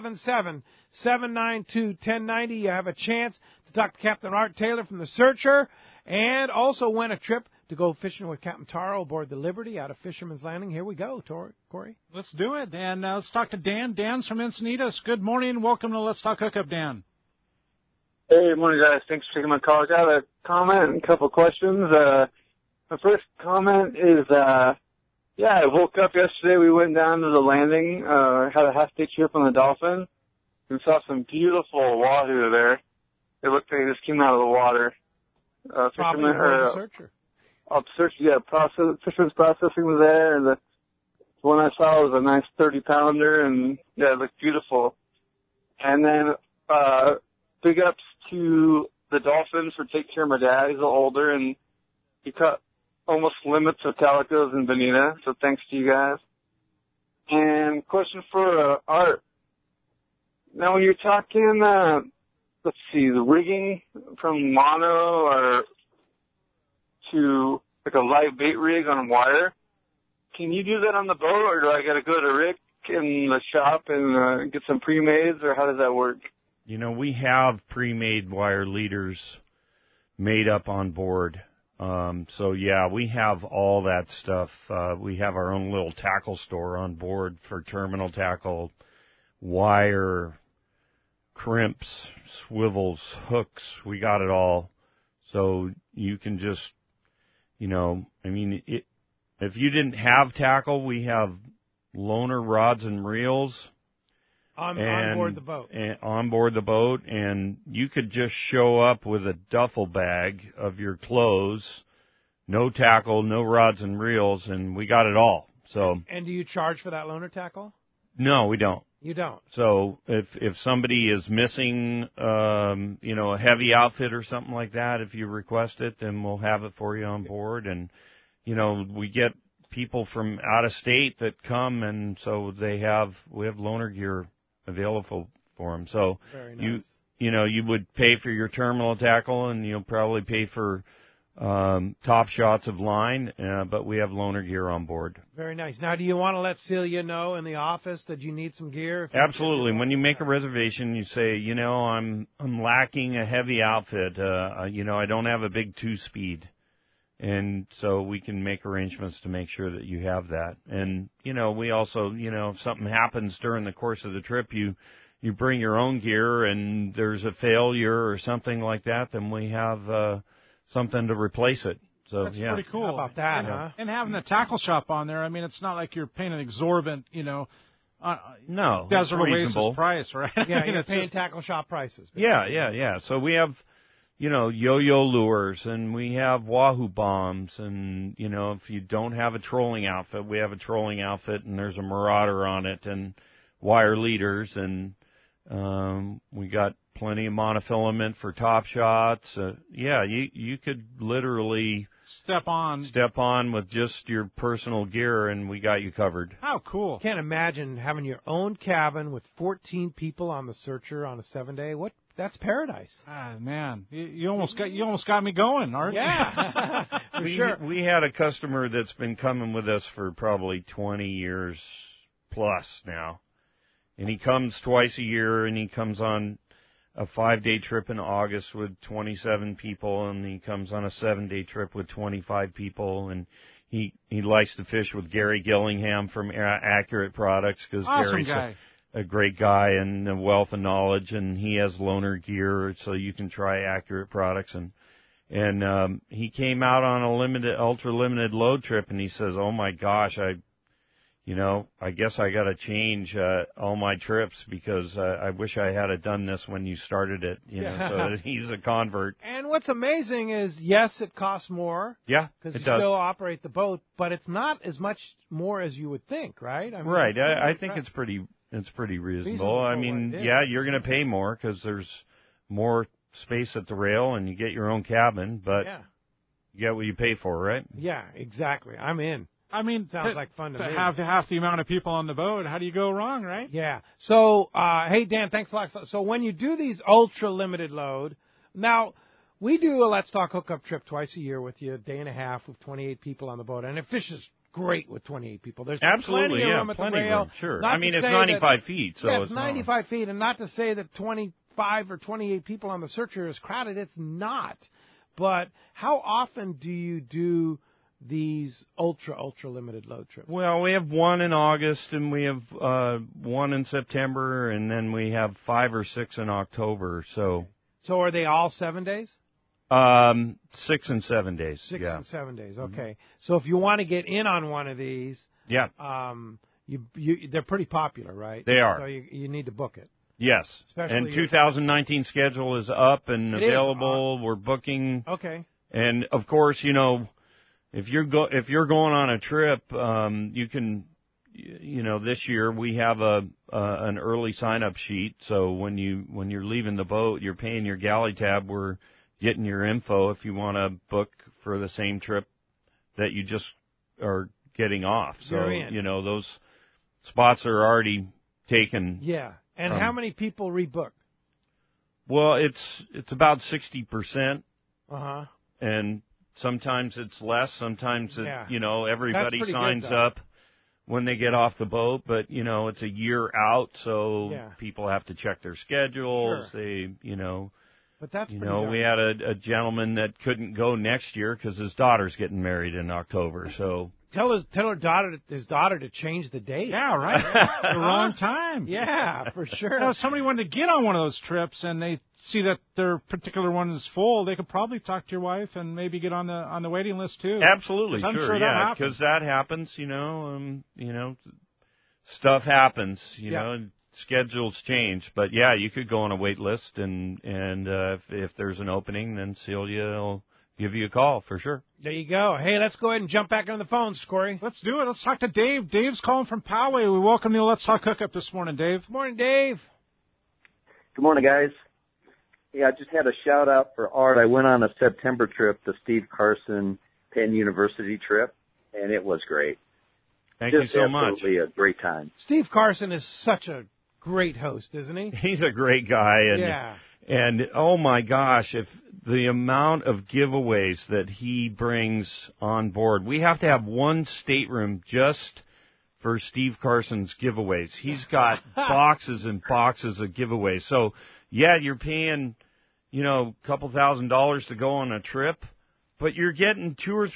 877-792-1090. You have a chance to talk to Captain Art Taylor from the Searcher, and also win a trip to go fishing with Captain Taro aboard the Liberty out of Fisherman's Landing. Here we go, Corey. Let's do it. And let's talk to Dan. Dan's from Encinitas. Good morning. Welcome to Let's Talk Hookup, Dan. Hey, good morning, guys. Thanks for taking my call. I got a comment and a couple of questions. My first comment is, I woke up yesterday. We went down to the landing, had a half-day trip on the Dolphin. We saw some beautiful wahoo there. It looked like they just came out of the water. Probably the Searcher. Fisherman's Processing was there, and the one I saw was a nice 30-pounder, and it looked beautiful. And then big ups to the Dolphins for taking care of my dad. He's a little older, and he caught almost limits of calicos in Bonita, so thanks to you guys. And question for Art. Now, when you're talking, let's see, the rigging from mono or to like a live bait rig on wire, can you do that on the boat, or do I got to go to Rick in the shop and get some pre-mades, or how does that work? You know, we have pre-made wire leaders made up on board. So, yeah, we have all that stuff. We have our own little tackle store on board for terminal tackle, wire, crimps, swivels, hooks. We got it all. So you can just, if you didn't have tackle, we have loaner rods and reels. On board the boat. On board the boat, and you could just show up with a duffel bag of your clothes, no tackle, no rods and reels, and we got it all. So. And do you charge for that loaner tackle? No, we don't. You don't. So if somebody is missing, a heavy outfit or something like that, if you request it, then we'll have it for you on board. And we get people from out of state that come, and so we have loaner gear available for them. So very nice. you would pay for your terminal tackle, and you'll probably pay for top shots of line, but we have loaner gear on board. Very nice. Now, do you want to let Celia know in the office that you need some gear? Absolutely. When you make a reservation, you say, I'm lacking a heavy outfit. I don't have a big 2-speed. And so we can make arrangements to make sure that you have that. And, we also, if something happens during the course of the trip, you bring your own gear and there's a failure or something like that, then we have something to replace it. So, that's pretty cool. How about that, huh? And having the tackle shop on there, it's not like you're paying an exorbitant, no, Desert Oasis price, right? Yeah, you're paying tackle shop prices. Yeah. So we have, yo-yo lures, and we have wahoo bombs, and, if you don't have a trolling outfit, we have a trolling outfit, and there's a Marauder on it, and wire leaders, and we got plenty of monofilament for top shots. You could literally step on with just your personal gear, and we got you covered. How cool. Can't imagine having your own cabin with 14 people on the Searcher on a 7-day. That's paradise. Ah, man, you almost got me going, Art. Yeah, for sure. We had a customer that's been coming with us for probably 20 years plus now, and he comes twice a year, and he comes on a 5-day trip in August with 27 people, and he comes on a 7-day trip with 25 people, and he likes to fish with Gary Gillingham from Accurate Products, because awesome Gary's a great guy and a wealth of knowledge, and he has loaner gear, so you can try Accurate Products. And he came out on a ultra limited load trip, and he says, "Oh my gosh, I guess I got to change all my trips because I wish I had done this when you started it, so that he's a convert. And what's amazing is, yes, it costs more. Yeah, because you does. still operate the boat, but it's not as much more as you would think, right? Right. I think it's pretty reasonable. I mean, you're going to pay more because there's more space at the rail and you get your own cabin, but you get what you pay for, right? Yeah, exactly. I'm in. I mean, sounds like fun to me. Have half the amount of people on the boat. How do you go wrong, right? Yeah. So, hey, Dan, thanks a lot. So when you do these ultra-limited load, now, we do a Let's Talk Hookup trip twice a year with you, a day and a half with 28 people on the boat, and it fishes great with 28 people. There's plenty of room at the rail. Room, sure. I mean, it's 95 feet. So it's 95 feet, and not to say that 25 or 28 people on the Searcher is crowded. It's not. But how often do you do these ultra limited load trips? Well, we have one in August, and we have one in September, and then we have 5 or 6 in October. So are they all 7 days? 6 and 7 days. 6 and 7 days. Okay. Mm-hmm. So if you want to get in on one of these, they're pretty popular, right? They are. So you need to book it. Yes. Especially and 2019 schedule is up and available. We're booking. Okay. And of course, if you're going on a trip, you can, this year we have an early sign up sheet. So when you're leaving the boat, you're paying your galley tab. We're getting your info if you want to book for the same trip that you just are getting off. So those spots are already taken. Yeah. And how many people rebook? Well, it's about 60%. Uh-huh. And sometimes it's less. Sometimes everybody signs up when they get off the boat, but it's a year out, so people have to check their schedules. Sure. They, But that's we had a gentleman that couldn't go next year because his daughter's getting married in October. So tell his daughter to change the date. Yeah, right. The wrong time. Yeah, for sure. If somebody wanted to get on one of those trips and they see that their particular one is full, they could probably talk to your wife and maybe get on the waiting list too. Absolutely, sure yeah, because that happens. Stuff happens. Schedules change, but you could go on a wait list, and if there's an opening, then Celia will give you a call for sure. There you go. Hey, let's go ahead and jump back on the phones, Corey. Let's do it. Let's talk to Dave. Dave's calling from Poway. We welcome you to Let's Talk Hookup this morning, Dave. Good morning, Dave. Good morning, guys. Yeah, I just had a shout out for Art. I went on a September trip, the Steve Carson Penn University trip, and it was great. Thank you so much. Absolutely a great time. Steve Carson is such a great host, isn't he? He's a great guy, and oh my gosh, if the amount of giveaways that he brings on board, we have to have one stateroom just for Steve Carson's giveaways. He's got boxes and boxes of giveaways. So you're paying, a couple $1,000s to go on a trip, but you're getting $200 or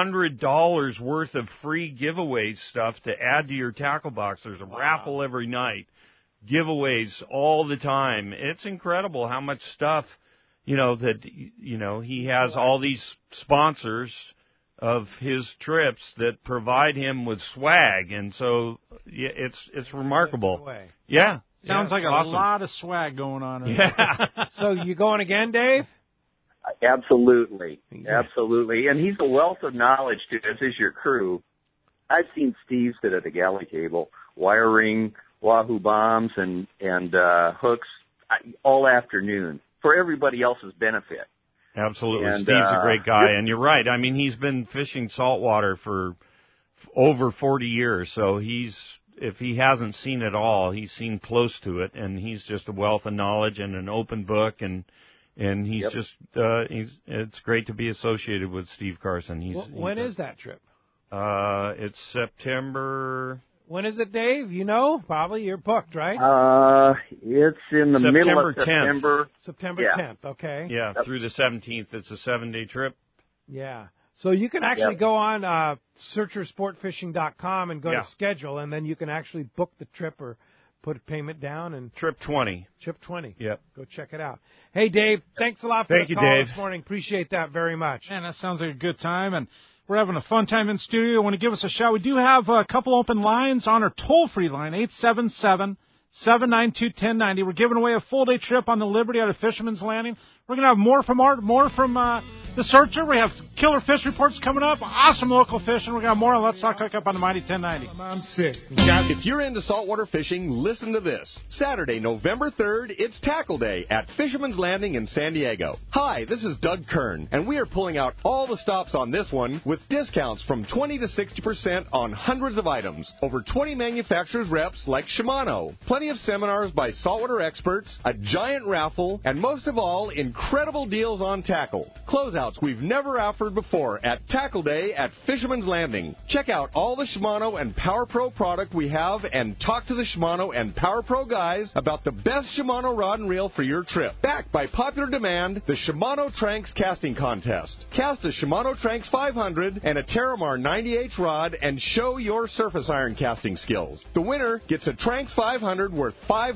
$300 worth of free giveaway stuff to add to your tackle box. There's a raffle every night. Giveaways all the time. It's incredible how much stuff, that, he has all these sponsors of his trips that provide him with swag. And so, it's remarkable. Yeah. Sounds like awesome. A lot of swag going on. Right Yeah. So you going again, Dave? Absolutely. Absolutely. And he's a wealth of knowledge, too, as is your crew. I've seen Steve sit at the galley table, wiring Wahoo bombs and hooks all afternoon for everybody else's benefit. Absolutely. And, Steve's a great guy. And you're right. I mean, he's been fishing saltwater for over 40 years. So if he hasn't seen it all, he's seen close to it. And he's just a wealth of knowledge and an open book. And he's just, it's great to be associated with Steve Carson. When is that trip? It's September. When is it, Dave? Probably you're booked, right? It's in the middle of September. September 10th, okay. Yeah, through the 17th. It's a 7-day trip. Yeah. So you can actually go on searchersportfishing.com and go to schedule, and then you can actually book the trip or put a payment down. And Trip 20. Trip 20. Yep. Go check it out. Hey, Dave, thanks a lot for Thank the you, call Dave. this morning. Appreciate that very much. Man, that sounds like a good time. And We're having a fun time in studio. Want to give us a shout? We do have a couple open lines on our toll-free line, 877-792-1090. We're giving away a full-day trip on the Liberty out of Fisherman's Landing. We're going to have more from Art, more from the Searcher. We have killer fish reports coming up, awesome local fishing. We're going to have more on Let's Talk Hookup on the Mighty 1090. I'm sick. If you're into saltwater fishing, listen to this. Saturday, November 3rd, it's Tackle Day at Fisherman's Landing in San Diego. Hi, this is Doug Kern, and we are pulling out all the stops on this one with discounts from 20 to 60% on hundreds of items. Over 20 manufacturers' reps like Shimano, plenty of seminars by saltwater experts, a giant raffle, and most of all, incredible deals on tackle. Closeouts we've never offered before at Tackle Day at Fisherman's Landing. Check out all the Shimano and Power Pro product we have and talk to the Shimano and Power Pro guys about the best Shimano rod and reel for your trip. Backed by popular demand, the Shimano Tranks Casting Contest. Cast a Shimano Tranks 500 and a Terramar 90H rod and show your surface iron casting skills. The winner gets a Tranks 500 worth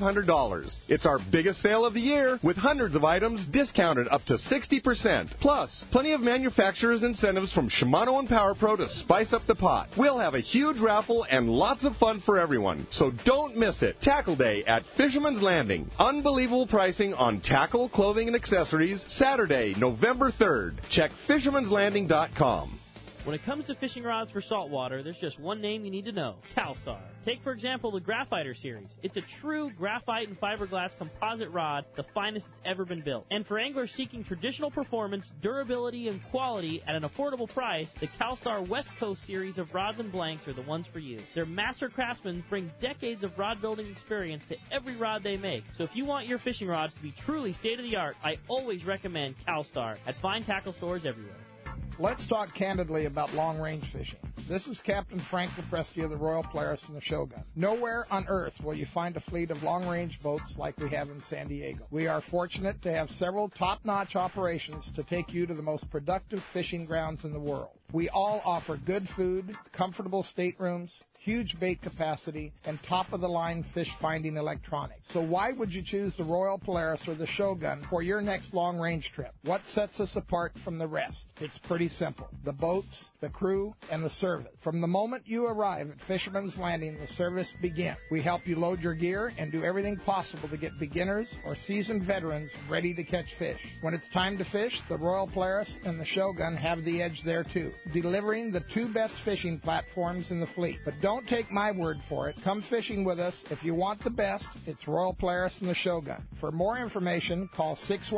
$500. It's our biggest sale of the year with hundreds of items discounted up to 60%. Plus, plenty of manufacturers' incentives from Shimano and Power Pro to spice up the pot. We'll have a huge raffle and lots of fun for everyone. So don't miss it. Tackle Day at Fisherman's Landing. Unbelievable pricing on tackle, clothing, and accessories. Saturday, November 3rd. Check fishermanslanding.com. When it comes to fishing rods for saltwater, there's just one name you need to know, CalStar. Take, for example, the Graphiter series. It's a true graphite and fiberglass composite rod, the finest it's ever been built. And for anglers seeking traditional performance, durability, and quality at an affordable price, the CalStar West Coast series of rods and blanks are the ones for you. Their master craftsmen bring decades of rod building experience to every rod they make. So if you want your fishing rods to be truly state-of-the-art, I always recommend CalStar at fine tackle stores everywhere. Let's talk candidly about long-range fishing. This is Captain Frank Lepresti of the Royal Polaris and the Shogun. Nowhere on earth will you find a fleet of long-range boats like we have in San Diego. We are fortunate to have several top-notch operations to take you to the most productive fishing grounds in the world. We all offer good food, comfortable staterooms, huge bait capacity, and top-of-the-line fish-finding electronics. So why would you choose the Royal Polaris or the Shogun for your next long-range trip? What sets us apart from the rest? It's pretty simple. The boats, the crew, and the service. From the moment you arrive at Fisherman's Landing, the service begins. We help you load your gear and do everything possible to get beginners or seasoned veterans ready to catch fish. When it's time to fish, the Royal Polaris and the Shogun have the edge there too, delivering the two best fishing platforms in the fleet. But don't take my word for it. Come fishing with us. If you want the best, it's Royal Polaris and the Shogun. For more information, call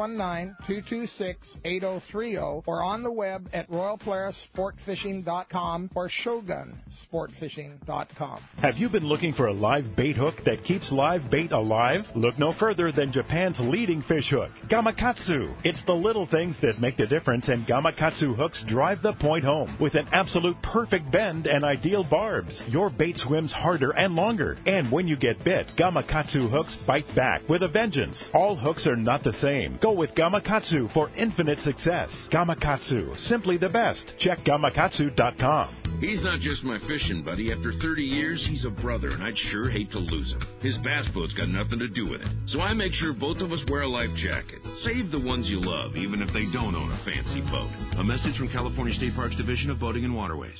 619-226-8030 or on the web at royalpolarissportfishing.com or shogunsportfishing.com. Have you been looking for a live bait hook that keeps live bait alive? Look no further than Japan's leading fish hook, Gamakatsu. It's the little things that make the difference, and Gamakatsu hooks drive the point home with an absolute perfect bend and ideal barbs. Your bait swims harder and longer, and when you get bit, Gamakatsu hooks bite back with a vengeance. All hooks are not the same. Go with Gamakatsu for infinite success. Gamakatsu, simply the best. Check Gamakatsu.com. He's not just my fishing buddy. After 30 years, he's a brother, and I'd sure hate to lose him. His bass boat's got nothing to do with it. So I make sure both of us wear a life jacket. Save the ones you love, even if they don't own a fancy boat. A message from California State Parks Division of Boating and Waterways.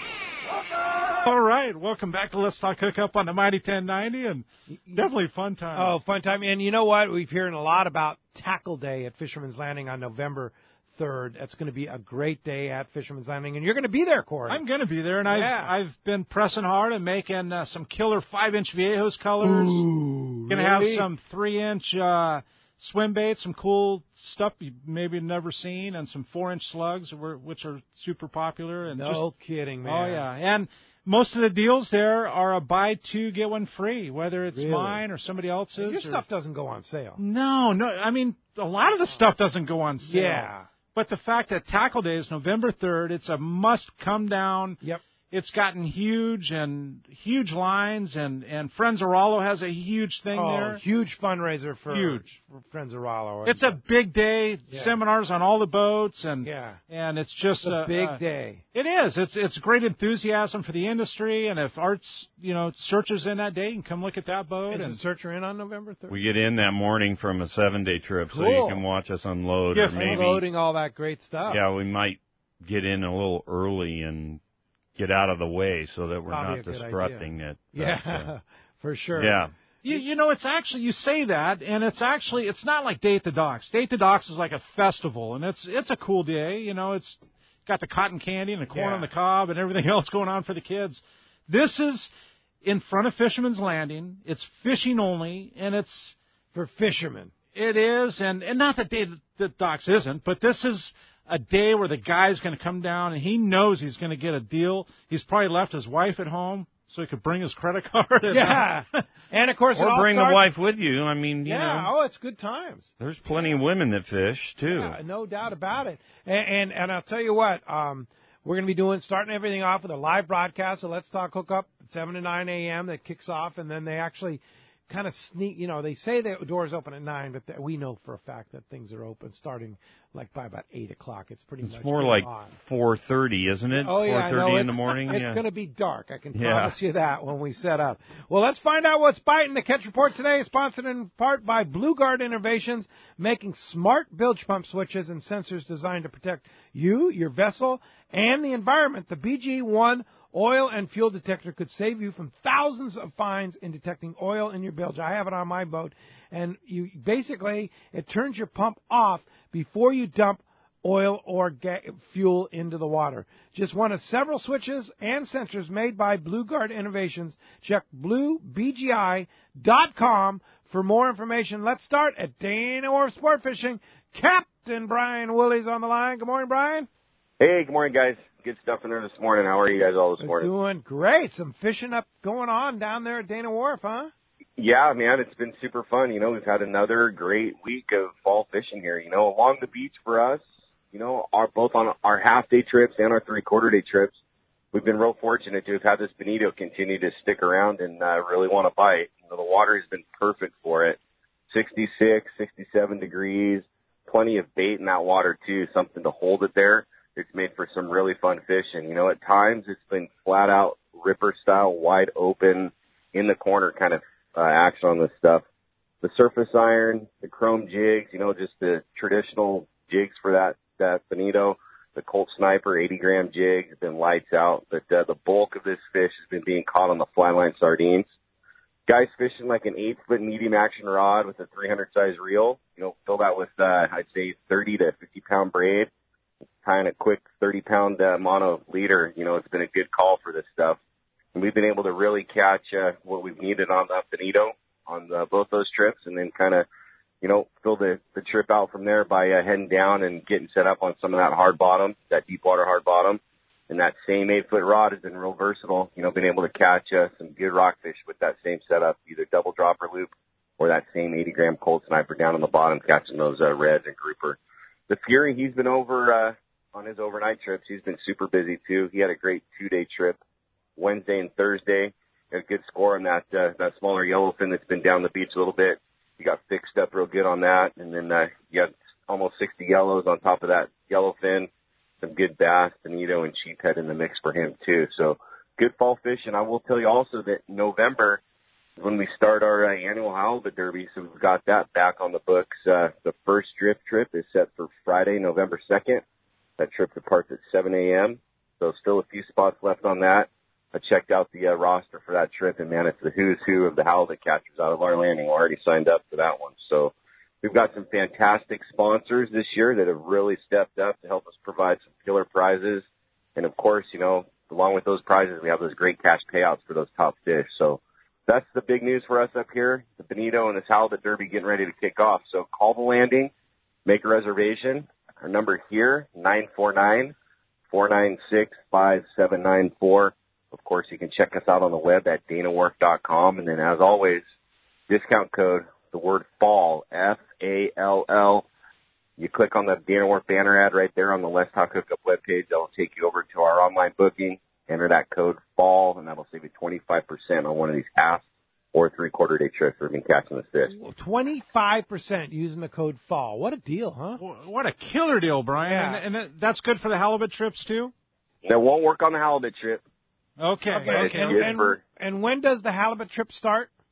All right, welcome back to Let's Talk Hookup on the Mighty 1090, and definitely fun time. Oh, fun time. And you know what? We've heard a lot about Tackle Day at Fisherman's Landing on November 3rd. That's going to be a great day at Fisherman's Landing, and you're going to be there, Corey. I'm going to be there, and I've been pressing hard and making some killer 5-inch Viejos colors. Ooh, going to have some 3-inch swim baits, some cool stuff you maybe never seen, and some 4-inch slugs, which are super popular. And no kidding, man. Oh, yeah. And most of the deals there are a buy two, get one free, whether it's really? Mine or somebody else's. And your stuff doesn't go on sale. No. I mean, a lot of the stuff doesn't go on sale. Yeah. But the fact that Tackle Day is November 3rd, it's a must come down. Yep. It's gotten huge lines, and Frenzarolo has a huge thing there. Huge fundraiser for Frenzarolo. It's a big day, seminars on all the boats, and it's just a big day. It is. It's great enthusiasm for the industry, and if Art's Searcher's in that day, you can come look at that boat. Is the Searcher in on November 3rd? We get in that morning from a 7-day trip, cool. so you can watch us unload. Yeah, or maybe unloading all that great stuff. Yeah, we might get in a little early and get out of the way so that we're Probably not a good disrupting idea. it. Yeah, for sure. Yeah. You know, it's actually, you say that, and it's not like Day at the Docks. Day at the Docks is like a festival, and it's a cool day. You know, it's got the cotton candy and the corn on the cob and everything else going on for the kids. This is in front of Fisherman's Landing. It's fishing only, and it's for fishermen. It is, and not that Day at the Docks isn't, but this is a day where the guy's going to come down, and he knows he's going to get a deal. He's probably left his wife at home so he could bring his credit card. And, of course, or bring the wife with you. I mean, you know. It's good times. There's plenty of women that fish, too. Yeah, no doubt about it. And I'll tell you what, we're going to be starting everything off with a live broadcast of Let's Talk Hookup at 7 to 9 a.m. that kicks off, and then they actually kind of sneak, they say the doors open at 9, but we know for a fact that things are open starting like by about 8 o'clock. It's pretty much more like on. 4:30, isn't it? Oh, yeah, 4:30 in the morning. It's going to be dark. I can promise you that when we set up. Well, let's find out what's biting. The Catch Report today is sponsored in part by Blue Guard Innovations, making smart bilge pump switches and sensors designed to protect you, your vessel, and the environment. The BG1 oil and fuel detector could save you from thousands of fines in detecting oil in your bilge. I have it on my boat, and it turns your pump off before you dump oil or fuel into the water. Just one of several switches and sensors made by Blue Guard Innovations. Check bluebgi.com for more information. Let's start at Dana Wharf Sport Fishing. Captain Brian Woolley's on the line. Good morning, Brian. Hey, good morning, guys. Good stuff in there this morning. How are you guys all this morning? Doing great. Some fishing going on down there at Dana Wharf, huh? Yeah, man, it's been super fun. We've had another great week of fall fishing here. Along the beach for us, both on our half-day trips and our three-quarter-day trips, we've been real fortunate to have had this bonito continue to stick around and really want to bite. The water has been perfect for it. 66, 67 degrees, plenty of bait in that water, too, something to hold it there. It's made for some really fun fishing. At times it's been flat out ripper style, wide open, in the corner kind of action on this stuff. The surface iron, the chrome jigs, just the traditional jigs for that bonito. The Colt Sniper 80-gram jig has been lights out. But the bulk of this fish has been being caught on the flatline sardines. Guys fishing like an 8-foot medium action rod with a 300 size reel. Fill that with, I'd say 30 to 50 pound braid. Tying a quick 30-pound mono leader, it's been a good call for this stuff. And we've been able to really catch what we've needed on the bonito on both those trips, and then kind of, fill the trip out from there by heading down and getting set up on some of that hard bottom, that deep water hard bottom. And that same 8-foot rod has been real versatile, been able to catch some good rockfish with that same setup, either double dropper loop or that same 80-gram Colt Sniper down on the bottom, catching those reds and grouper. The Fury, he's been over on his overnight trips. He's been super busy, too. He had a great 2-day trip, Wednesday and Thursday. Got a good score on that smaller yellowfin that's been down the beach a little bit. He got fixed up real good on that. And then you got almost 60 yellows on top of that yellowfin. Some good bass, bonito, and sheephead in the mix for him, too. So good fall fishing. I will tell you also that November, when we start our annual halibut derby, so we've got that back on the books. The first drift trip is set for Friday, November 2nd. That trip departs at 7 a.m., so still a few spots left on that. I checked out the roster for that trip, and, man, it's the who's who of the halibut catchers out of our landing. We're already signed up for that one. So we've got some fantastic sponsors this year that have really stepped up to help us provide some killer prizes. And, of course, along with those prizes, we have those great cash payouts for those top fish. So that's the big news for us up here. The bonito and this halibut derby getting ready to kick off. So call the landing, make a reservation. Our number here, 949-496-5794. Of course, you can check us out on the web at danawharf.com. And then, as always, discount code, the word FALL, F-A-L-L. You click on the Dana Wharf banner ad right there on the Let's Talk Hookup webpage. That will take you over to our online booking. Enter that code FALL, and that will save you 25% on one of these half or three-quarter day trips we've been catching this fish. 25% using the code FALL. What a deal, huh? What a killer deal, Brian. Yeah. And that's good for the halibut trips, too? That won't work on the halibut trip. Okay. And when does the halibut trip start?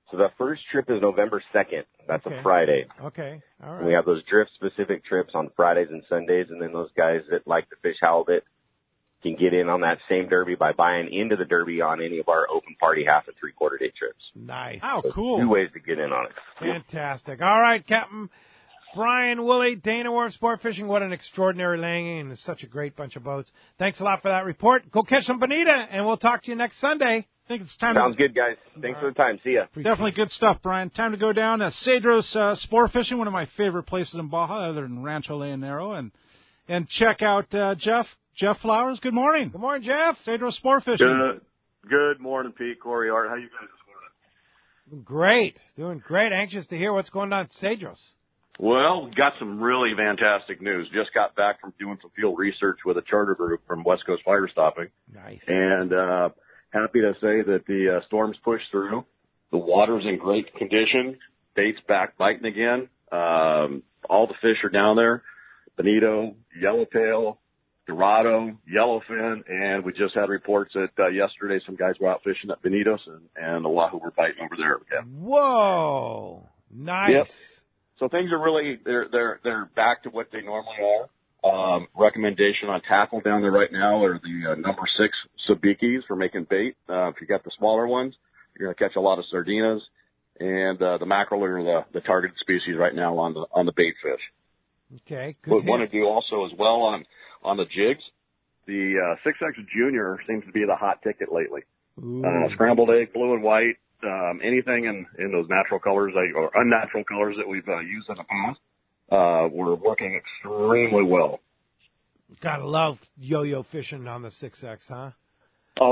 So the first trip is November 2nd. That's Okay. a Friday. Okay. All right. We have those drift-specific trips on Fridays and Sundays, and then those guys that like to fish halibut can get in on that same derby by buying into the derby on any of our open party half and three-quarter day trips. Nice. Oh, So cool. 2 ways to get in on it. Fantastic. All right, Captain Brian Woolley, Dana Wharf Sport Fishing. What an extraordinary landing, and it's such a great bunch of boats. Thanks a lot for that report. Go catch some bonita, and we'll talk to you next Sunday. I think it's time. Sounds good, guys. Thanks for the time. See ya. Definitely good stuff, Brian. Time to go down to Cedros Sport Fishing, one of my favorite places in Baja, other than Rancho Leonero, and check out Jeff Flowers. Good morning. Good morning, Jeff. Cedros Sport Fishing. Good morning, Pete, Corey, Art. How you guys this morning? Great. Doing great. Anxious to hear what's going on at Cedros. Well, got some really fantastic news. Just got back from doing some field research with a charter group from West Coast Fire Stopping. Nice. And happy to say that the storms pushed through. The water's in great condition. Bait's back biting again. All the fish are down there. Bonito, yellowtail, dorado, yellowfin, and we just had reports that yesterday some guys were out fishing at Bonitos and the wahoo were biting over there again. Whoa. Nice. Yep. So things are really they're back to what they normally are. Recommendation on tackle down there right now are the number 6 sabikis for making bait. If you got the smaller ones, you're going to catch a lot of sardinas, and the mackerel are the targeted species right now on the bait fish. Okay. Good. What we want to do also as well on the jigs, the 6X Junior seems to be the hot ticket lately. Scrambled egg, blue and white, anything in those natural colors or unnatural colors that we've used in the past. We're working extremely well. Gotta love yo-yo fishing on the 6X, huh? Oh,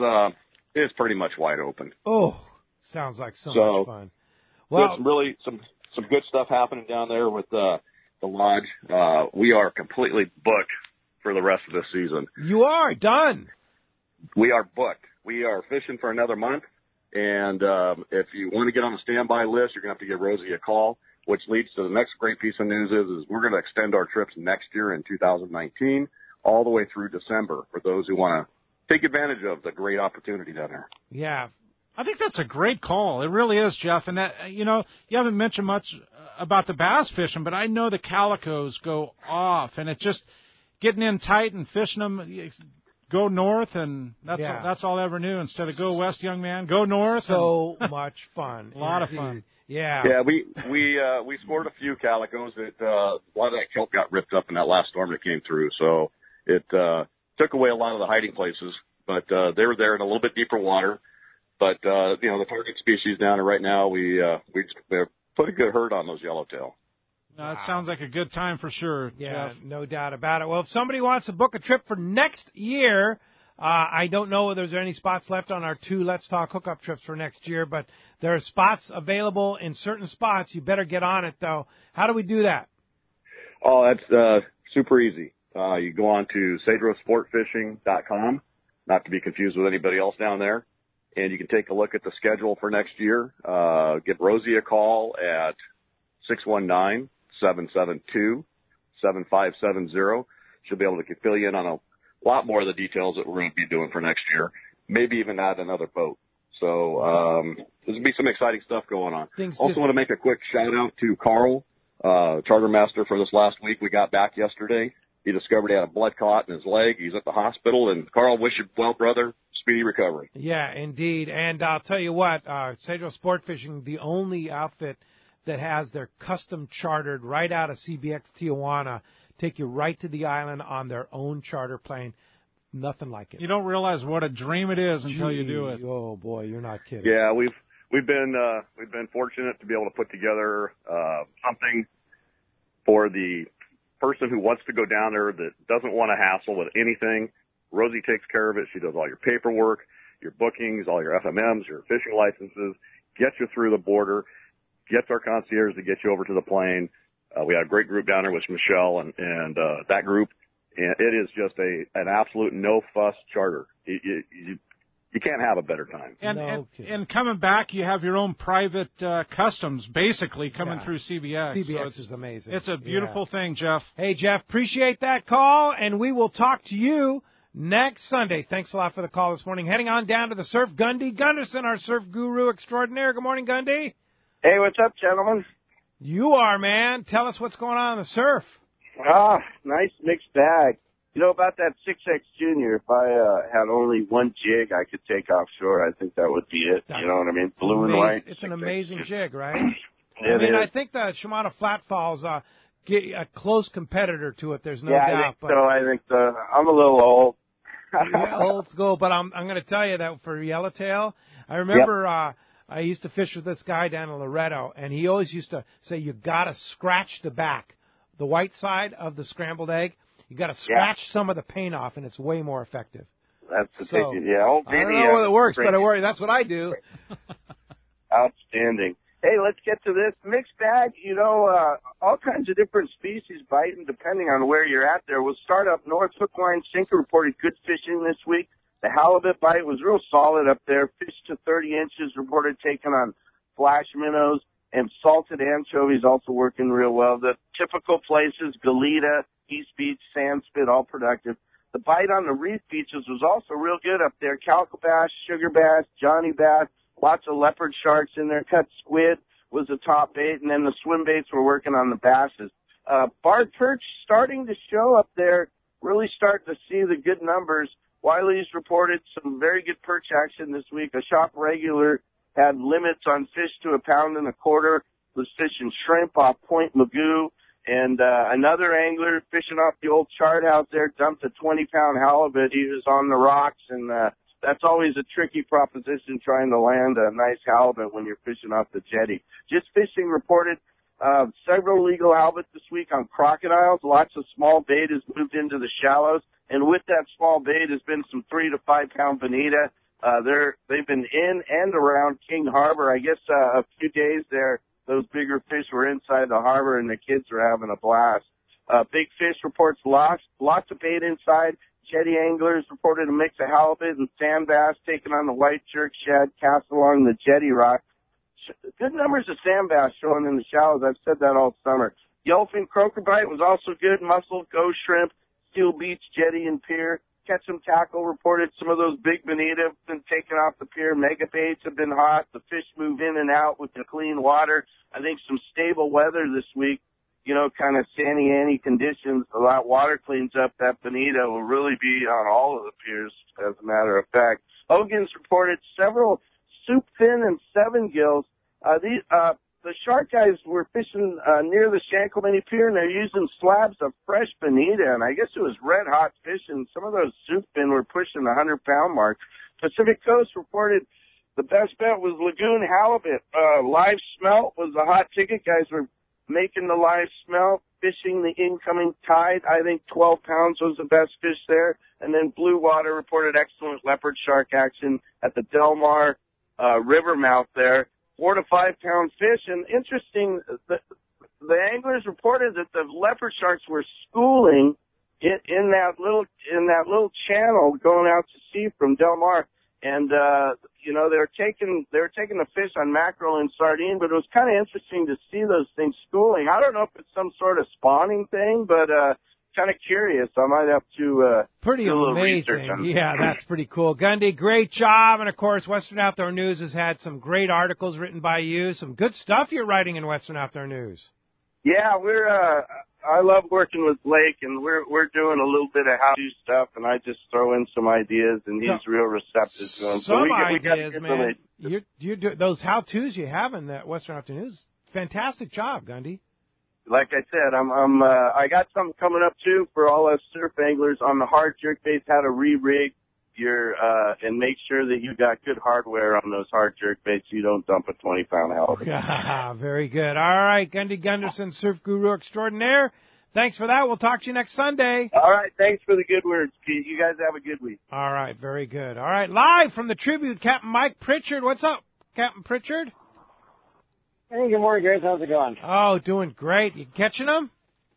it's pretty much wide open. Oh, sounds like so much fun. Well, there's really some good stuff happening down there with the lodge. We are completely booked for the rest of this season. You are done. We are booked. We are fishing for another month, and if you want to get on the standby list, you're gonna have to give Rosie a call. Which leads to the next great piece of news is we're going to extend our trips next year in 2019 all the way through December for those who want to take advantage of the great opportunity down there. Yeah. I think that's a great call. It really is, Jeff. And that, you haven't mentioned much about the bass fishing, but I know the calicos go off, and it's just getting in tight and fishing them. Go north, and that's all I ever knew. Instead of go west, young man, go north. So much fun. A lot of fun. Yeah. Yeah, we scored a few calicos. A lot of that kelp got ripped up in that last storm that came through, so it took away a lot of the hiding places. But they were there in a little bit deeper water. But the target species down there right now, we put a good herd on those yellowtail. It sounds like a good time for sure, Yeah, Jeff. no doubt about it. Well, if somebody wants to book a trip for next year, I don't know whether there's any spots left on our 2 Let's Talk hookup trips for next year, but there are spots available in certain spots. You better get on it, though. How do we do that? Oh, that's super easy. You go on to cedrosportfishing.com, not to be confused with anybody else down there, and you can take a look at the schedule for next year. Give Rosie a call at 619-772-7570. She'll be able to fill you in on a lot more of the details that we're going to be doing for next year, maybe even add another boat. So there's going to be some exciting stuff going on. Also want to make a quick shout-out to Carl, charter master for this last week. We got back yesterday. He discovered he had a blood clot in his leg. He's at the hospital. And, Carl, wish you well, brother. Speedy recovery. Yeah, indeed. And I'll tell you what, Cedros Sport Fishing, the only outfit that has their custom chartered right out of CBX Tijuana, take you right to the island on their own charter plane. Nothing like it. You don't realize what a dream it is until you do it. Oh boy, you're not kidding. Yeah, we've been fortunate to be able to put together something for the person who wants to go down there that doesn't want to hassle with anything. Rosie takes care of it. She does all your paperwork, your bookings, all your FMMs, your fishing licenses, gets you through the border, gets our concierge to get you over to the plane. We had a great group down there with Michelle and that group. And it is just an absolute no-fuss charter. You can't have a better time. And coming back, you have your own private customs, basically, coming through CBX. CBX is amazing. It's a beautiful thing, Jeff. Hey, Jeff, appreciate that call, and we will talk to you next Sunday. Thanks a lot for the call this morning. Heading on down to the surf, Gundy Gunderson, our surf guru extraordinaire. Good morning, Gundy. Hey, what's up, gentlemen? You are, man. Tell us what's going on the surf. Nice mixed bag. You know, about that 6X Junior, if I had only one jig I could take offshore, I think that would be it. You know what I mean? Blue and white. It's an amazing jig, right? I think the Shimano Flat Falls get a close competitor to it. There's no doubt. I think so. I think I'm a little old. Old school, but I'm going to tell you that for Yellowtail, I remember I used to fish with this guy down in Loretto, and he always used to say you got to scratch the back, the white side of the scrambled egg. You got to scratch some of the paint off, and it's way more effective. That's the ticket. Yeah, old I don't know whether it works, but that's what I do. Outstanding. Hey, let's get to this mixed bag. You know, all kinds of different species biting depending on where you're at there. We'll start up north. Hook, line, sinker reported good fishing this week. The halibut bite was real solid up there. Fish to 30 inches reported taken on flash minnows, and salted anchovies also working real well. The typical places, Goleta, East Beach, Sandspit, all productive. The bite on the reef beaches was also real good up there. Calico bass, sugar bass, Johnny bass, lots of leopard sharks in there. Cut squid was the top bait, and then the swim baits were working on the basses. Barred perch starting to show up there, really starting to see the good numbers. Wiley's reported some very good perch action this week. A shop regular had limits on fish to 1.25 pounds, was fishing shrimp off Point Magoo. And another angler fishing off the old chart house there dumped a 20-pound halibut. He was on the rocks, and that's always a tricky proposition, trying to land a nice halibut when you're fishing off the jetty. Just Fishing reported several legal halibut this week on crocodiles. Lots of small bait has moved into the shallows. And with that small bait has been some 3 to 5 pound bonita. They've been in and around King Harbor. I guess a few days there, those bigger fish were inside the harbor, and the kids are having a blast. Big Fish reports lots of bait inside. Jetty anglers reported a mix of halibut and sand bass taking on the white jerk shad cast along the jetty rock. Good numbers of sand bass showing in the shallows. I've said that all summer. Yellowfin croaker bite was also good. Mussel, ghost shrimp, Steel Beach, jetty and pier. Ketchum Tackle reported some of those big bonita have been taken off the pier. Mega baits have been hot. The fish move in and out with the clean water. I think some stable weather this week, you know, kind of Sandy Annie conditions. A lot of water cleans up. That bonita will really be on all of the piers, as a matter of fact. Hogan's reported several soup fin and 7 gills. The shark guys were fishing near the Shanklin Pier, and they're using slabs of fresh bonita, and I guess it was red-hot fishing. Some of those soup fin were pushing the 100-pound mark. Pacific Coast reported the best bet was lagoon halibut. Live smelt was the hot ticket. Guys were making the live smelt, fishing the incoming tide. I think 12 pounds was the best fish there. And then Blue Water reported excellent leopard shark action at the Del Mar river mouth there. 4 to 5 pound fish. And interesting, the anglers reported that the leopard sharks were schooling in that little channel going out to sea from Del Mar. And you know, they were taking the fish on mackerel and sardine, but it was kind of interesting to see those things schooling. I don't know if it's some sort of spawning thing, but kind of curious. I might have to pretty do a little amazing. research on Yeah, that's pretty cool. Gundy, great job. And, of course, Western Outdoor News has had some great articles written by you, some good stuff you're writing in Western Outdoor News. Yeah, I love working with Blake, and we're doing a little bit of how-to stuff, and I just throw in some ideas, and he's real receptive to them. Some ideas, man. You do those how-tos you have in that Western Outdoor News. Fantastic job, Gundy. Like I said, I got something coming up too for all us surf anglers on the hard jerk baits, how to re-rig your and make sure that you got good hardware on those hard jerk baits. So you don't dump a 20-pound halibut. Very good. All right, Gundy Gunderson, surf guru extraordinaire. Thanks for that. We'll talk to you next Sunday. All right, thanks for the good words, Pete. You guys have a good week. All right, very good. All right, live from the Tribute, Captain Mike Pritchard. What's up, Captain Pritchard? Hey, good morning, guys. How's it going? Oh, doing great. You catching them?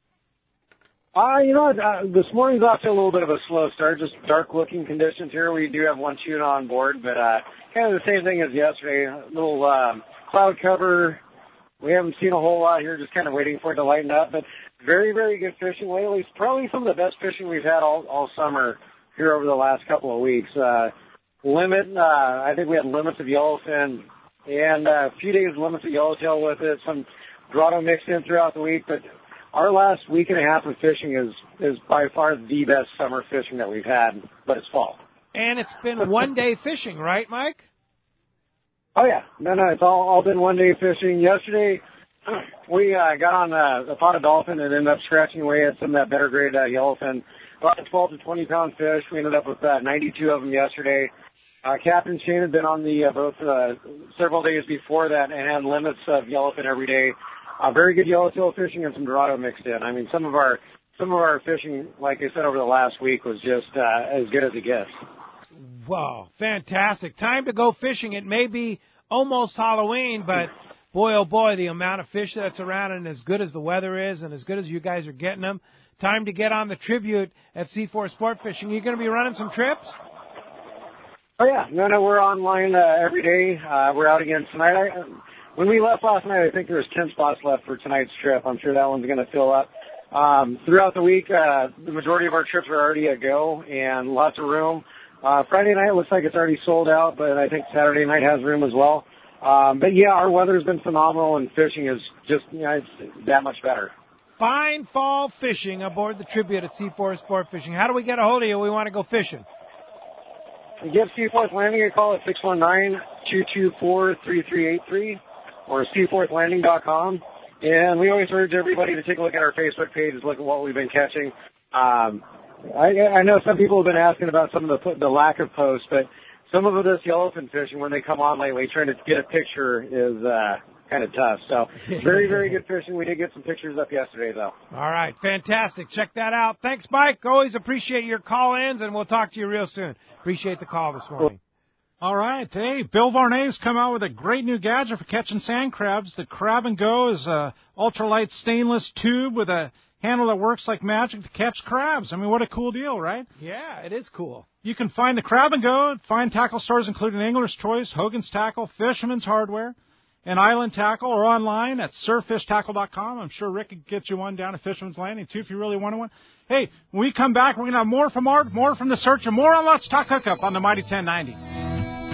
You know, this morning's off to a little bit of a slow start, just dark-looking conditions here. We do have one tuna on board, but kind of the same thing as yesterday. A little cloud cover. We haven't seen a whole lot here, just kind of waiting for it to lighten up. But very, very good fishing lately. It's probably some of the best fishing we've had all summer here over the last couple of weeks. I think we had limits of yellowfin and a few days limits of yellowtail with it, some Dorado mixed in throughout the week, but our last week and a half of fishing is by far the best summer fishing that we've had, but it's fall. And it's been one-day fishing, right, Mike? Oh, yeah. No, it's all been one-day fishing. Yesterday, we got on a pot of dolphin and ended up scratching away at some of that better grade yellowfin. About a 12 to 20-pound fish. We ended up with 92 of them yesterday. Captain Shane had been on the boat several days before that and had limits of yellowfin every day. Very good yellowtail fishing and some Dorado mixed in. I mean, some of our fishing, like I said, over the last week was just as good as it gets. Wow, fantastic. Time to go fishing. It may be almost Halloween, but boy, oh boy, the amount of fish that's around, and as good as the weather is and as good as you guys are getting them, time to get on the Tribute at C4 Sport Fishing. Are you going to be running some trips? Oh, yeah. No, we're online every day. We're out again tonight. When we left last night, I think there was 10 spots left for tonight's trip. I'm sure that one's going to fill up. Throughout the week, the majority of our trips are already a go and lots of room. Friday night looks like it's already sold out, but I think Saturday night has room as well. But, yeah, our weather's been phenomenal, and fishing is just, it's that much better. Fine fall fishing aboard the Tribute at Seaforth Sport Fishing. How do we get a hold of you? We want to go fishing. Give Seaforth Landing a call at 619-224-3383 or seaforthlanding.com. And we always urge everybody to take a look at our Facebook page, look at what we've been catching. I know some people have been asking about some of the lack of posts, but some of this yellowfin fishing, when they come on lately, trying to get a picture is kind of tough. So very, very good fishing. We did get some pictures up yesterday, though. All right, fantastic. Check that out. Thanks, Mike. Always appreciate your call-ins, and we'll talk to you real soon. Appreciate the call this morning. All right. Hey, Bill Varney's come out with a great new gadget for catching sand crabs. The Crab and Go is a ultralight stainless tube with a handle that works like magic to catch crabs. I mean, what a cool deal, right? Yeah, it is cool. You can find the Crab and Go at fine tackle stores including Angler's Choice, Hogan's Tackle, Fisherman's Hardware, and Island Tackle, or online at surffishtackle.com. I'm sure Rick could get you one down at Fisherman's Landing, too, if you really wanted one. Hey, when we come back, we're going to have more from Art, more from The Search, and more on Let's Talk Hookup on the Mighty 1090.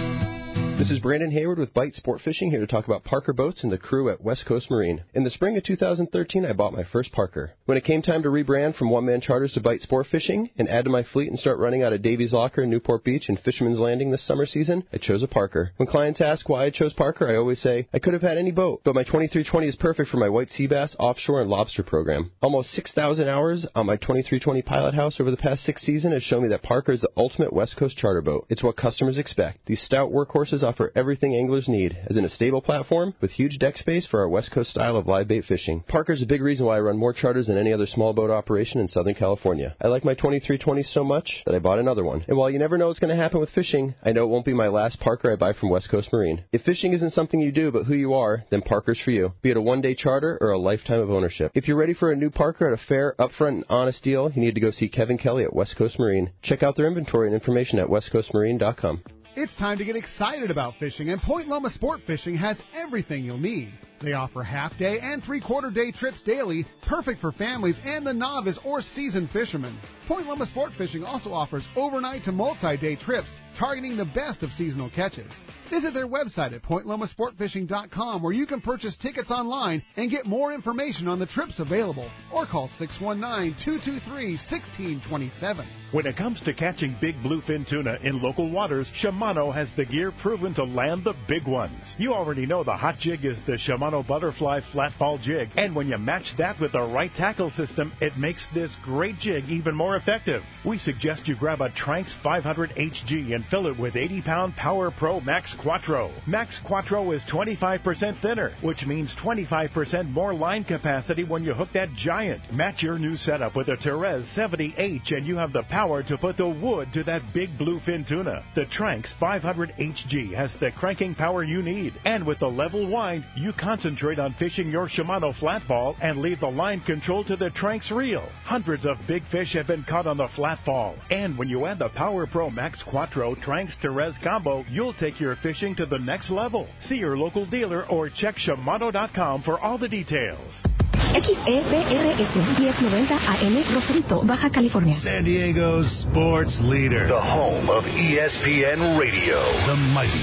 This is Brandon Hayward with Bite Sport Fishing, here to talk about Parker Boats and the crew at West Coast Marine. In the spring of 2013, I bought my first Parker. When it came time to rebrand from one-man charters to Bite Sport Fishing and add to my fleet and start running out of Davies Locker, Newport Beach, and Fisherman's Landing this summer season, I chose a Parker. When clients ask why I chose Parker, I always say, I could have had any boat, but my 2320 is perfect for my white sea bass, offshore, and lobster program. Almost 6,000 hours on my 2320 Pilot House over the past 6 seasons has shown me that Parker is the ultimate West Coast charter boat. It's what customers expect. These stout workhorses offer everything anglers need, as in a stable platform with huge deck space for our West Coast style of live bait fishing. Parker's a big reason why I run more charters than any other small boat operation in Southern California. I like my 2320 so much that I bought another one. And while you never know what's going to happen with fishing, I know it won't be my last Parker I buy from West Coast Marine. If fishing isn't something you do but who you are, then Parker's for you, be it a one-day charter or a lifetime of ownership. If you're ready for a new Parker at a fair, upfront, and honest deal, you need to go see Kevin Kelly at West Coast Marine. Check out their inventory and information at westcoastmarine.com. It's time to get excited about fishing, and Point Loma Sport Fishing has everything you'll need. They offer half-day and three-quarter-day trips daily, perfect for families and the novice or seasoned fishermen. Point Loma Sport Fishing also offers overnight to multi-day trips, targeting the best of seasonal catches. Visit their website at pointlomasportfishing.com, where you can purchase tickets online and get more information on the trips available, or call 619-223-1627. When it comes to catching big bluefin tuna in local waters, Shimano has the gear proven to land the big ones. You already know the hot jig is the Shimano Butterfly Flat Fall Jig, and when you match that with the right tackle system, it makes this great jig even more effective. We suggest you grab a Tranx 500 HG and fill it with 80-pound Power Pro Max Quattro. Max Quattro is 25% thinner, which means 25% more line capacity when you hook that giant. Match your new setup with a Therese 70H and you have the power to put the wood to that big bluefin tuna. The Tranx 500 HG has the cranking power you need, and with the level wind, you concentrate on fishing your Shimano flat fall and leave the line control to the Tranx reel. Hundreds of big fish have been caught on the flat fall, and when you add the Power Pro Max Quattro Tranx Therese combo, you'll take your fishing to the next level. See your local dealer or check Shimano.com for all the details. XEPRS 1090 AM, Rosarito, Baja California. San Diego's sports leader. The home of ESPN Radio. The mighty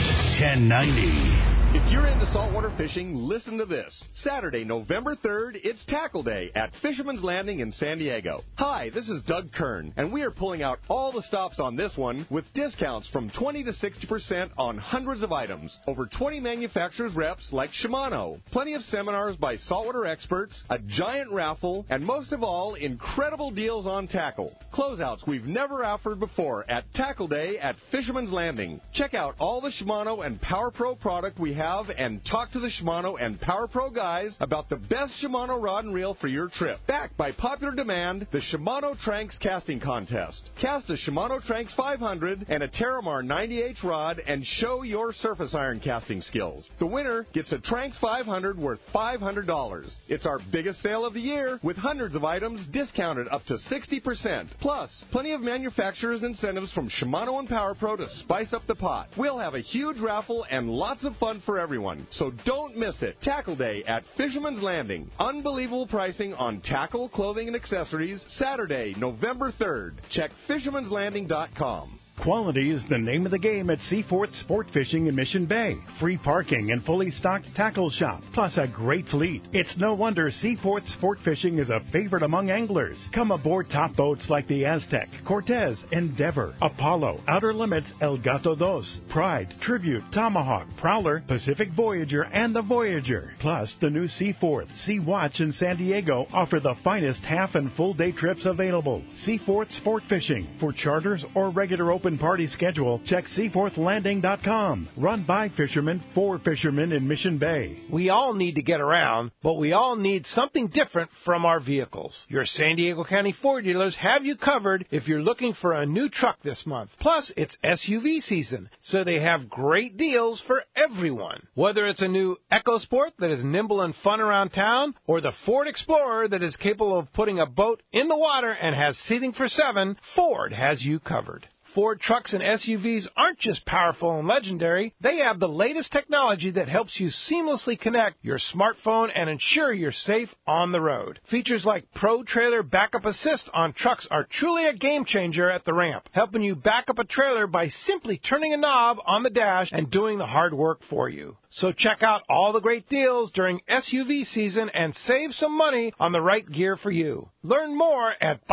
1090. If you're into saltwater fishing, listen to this. Saturday, November 3rd, it's Tackle Day at Fisherman's Landing in San Diego. Hi, this is Doug Kern, and we are pulling out all the stops on this one with discounts from 20 to 60% on hundreds of items. Over 20 manufacturers reps like Shimano, plenty of seminars by saltwater experts, a giant raffle, and most of all, incredible deals on tackle. Closeouts we've never offered before at Tackle Day at Fisherman's Landing. Check out all the Shimano and Power Pro product we have and talk to the Shimano and Power Pro guys about the best Shimano rod and reel for your trip. Backed by popular demand, the Shimano Tranks Casting Contest. Cast a Shimano Tranks 500 and a Terramar 90H rod and show your surface iron casting skills. The winner gets a Tranks 500 worth $500. It's our biggest sale of the year with hundreds of items discounted up to 60%. Plus, plenty of manufacturers' incentives from Shimano and Power Pro to spice up the pot. We'll have a huge raffle and lots of fun for everyone. So don't miss it. Tackle Day at Fisherman's Landing. Unbelievable pricing on tackle, clothing, and accessories. Saturday, November 3rd. Check fishermanslanding.com. Quality is the name of the game at Seaforth Sport Fishing in Mission Bay. Free parking and fully stocked tackle shop, plus a great fleet. It's no wonder Seaforth Sport Fishing is a favorite among anglers. Come aboard top boats like the Aztec, Cortez, Endeavor, Apollo, Outer Limits, El Gato Dos, Pride, Tribute, Tomahawk, Prowler, Pacific Voyager, and the Voyager. Plus, the new Seaforth, Sea Watch, and San Diego offer the finest half and full day trips available. Seaforth Sport Fishing. For charters or regular open party schedule, check seaforthlanding.com. Run by fishermen for fishermen in Mission Bay. We all need to get around, but we all need something different from our vehicles. Your San Diego County Ford dealers have you covered if you're looking for a new truck this month. Plus, it's SUV season, so they have great deals for everyone. Whether it's a new EcoSport that is nimble and fun around town, or the Ford Explorer that is capable of putting a boat in the water and has seating for 7, Ford has you covered. Ford trucks and SUVs aren't just powerful and legendary. They have the latest technology that helps you seamlessly connect your smartphone and ensure you're safe on the road. Features like Pro Trailer Backup Assist on trucks are truly a game changer at the ramp, helping you back up a trailer by simply turning a knob on the dash and doing the hard work for you. So check out all the great deals during SUV season and save some money on the right gear for you. Learn more at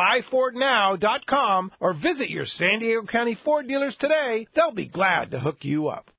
buyfordnow.com or visit your San Diego County Ford dealers today. They'll be glad to hook you up.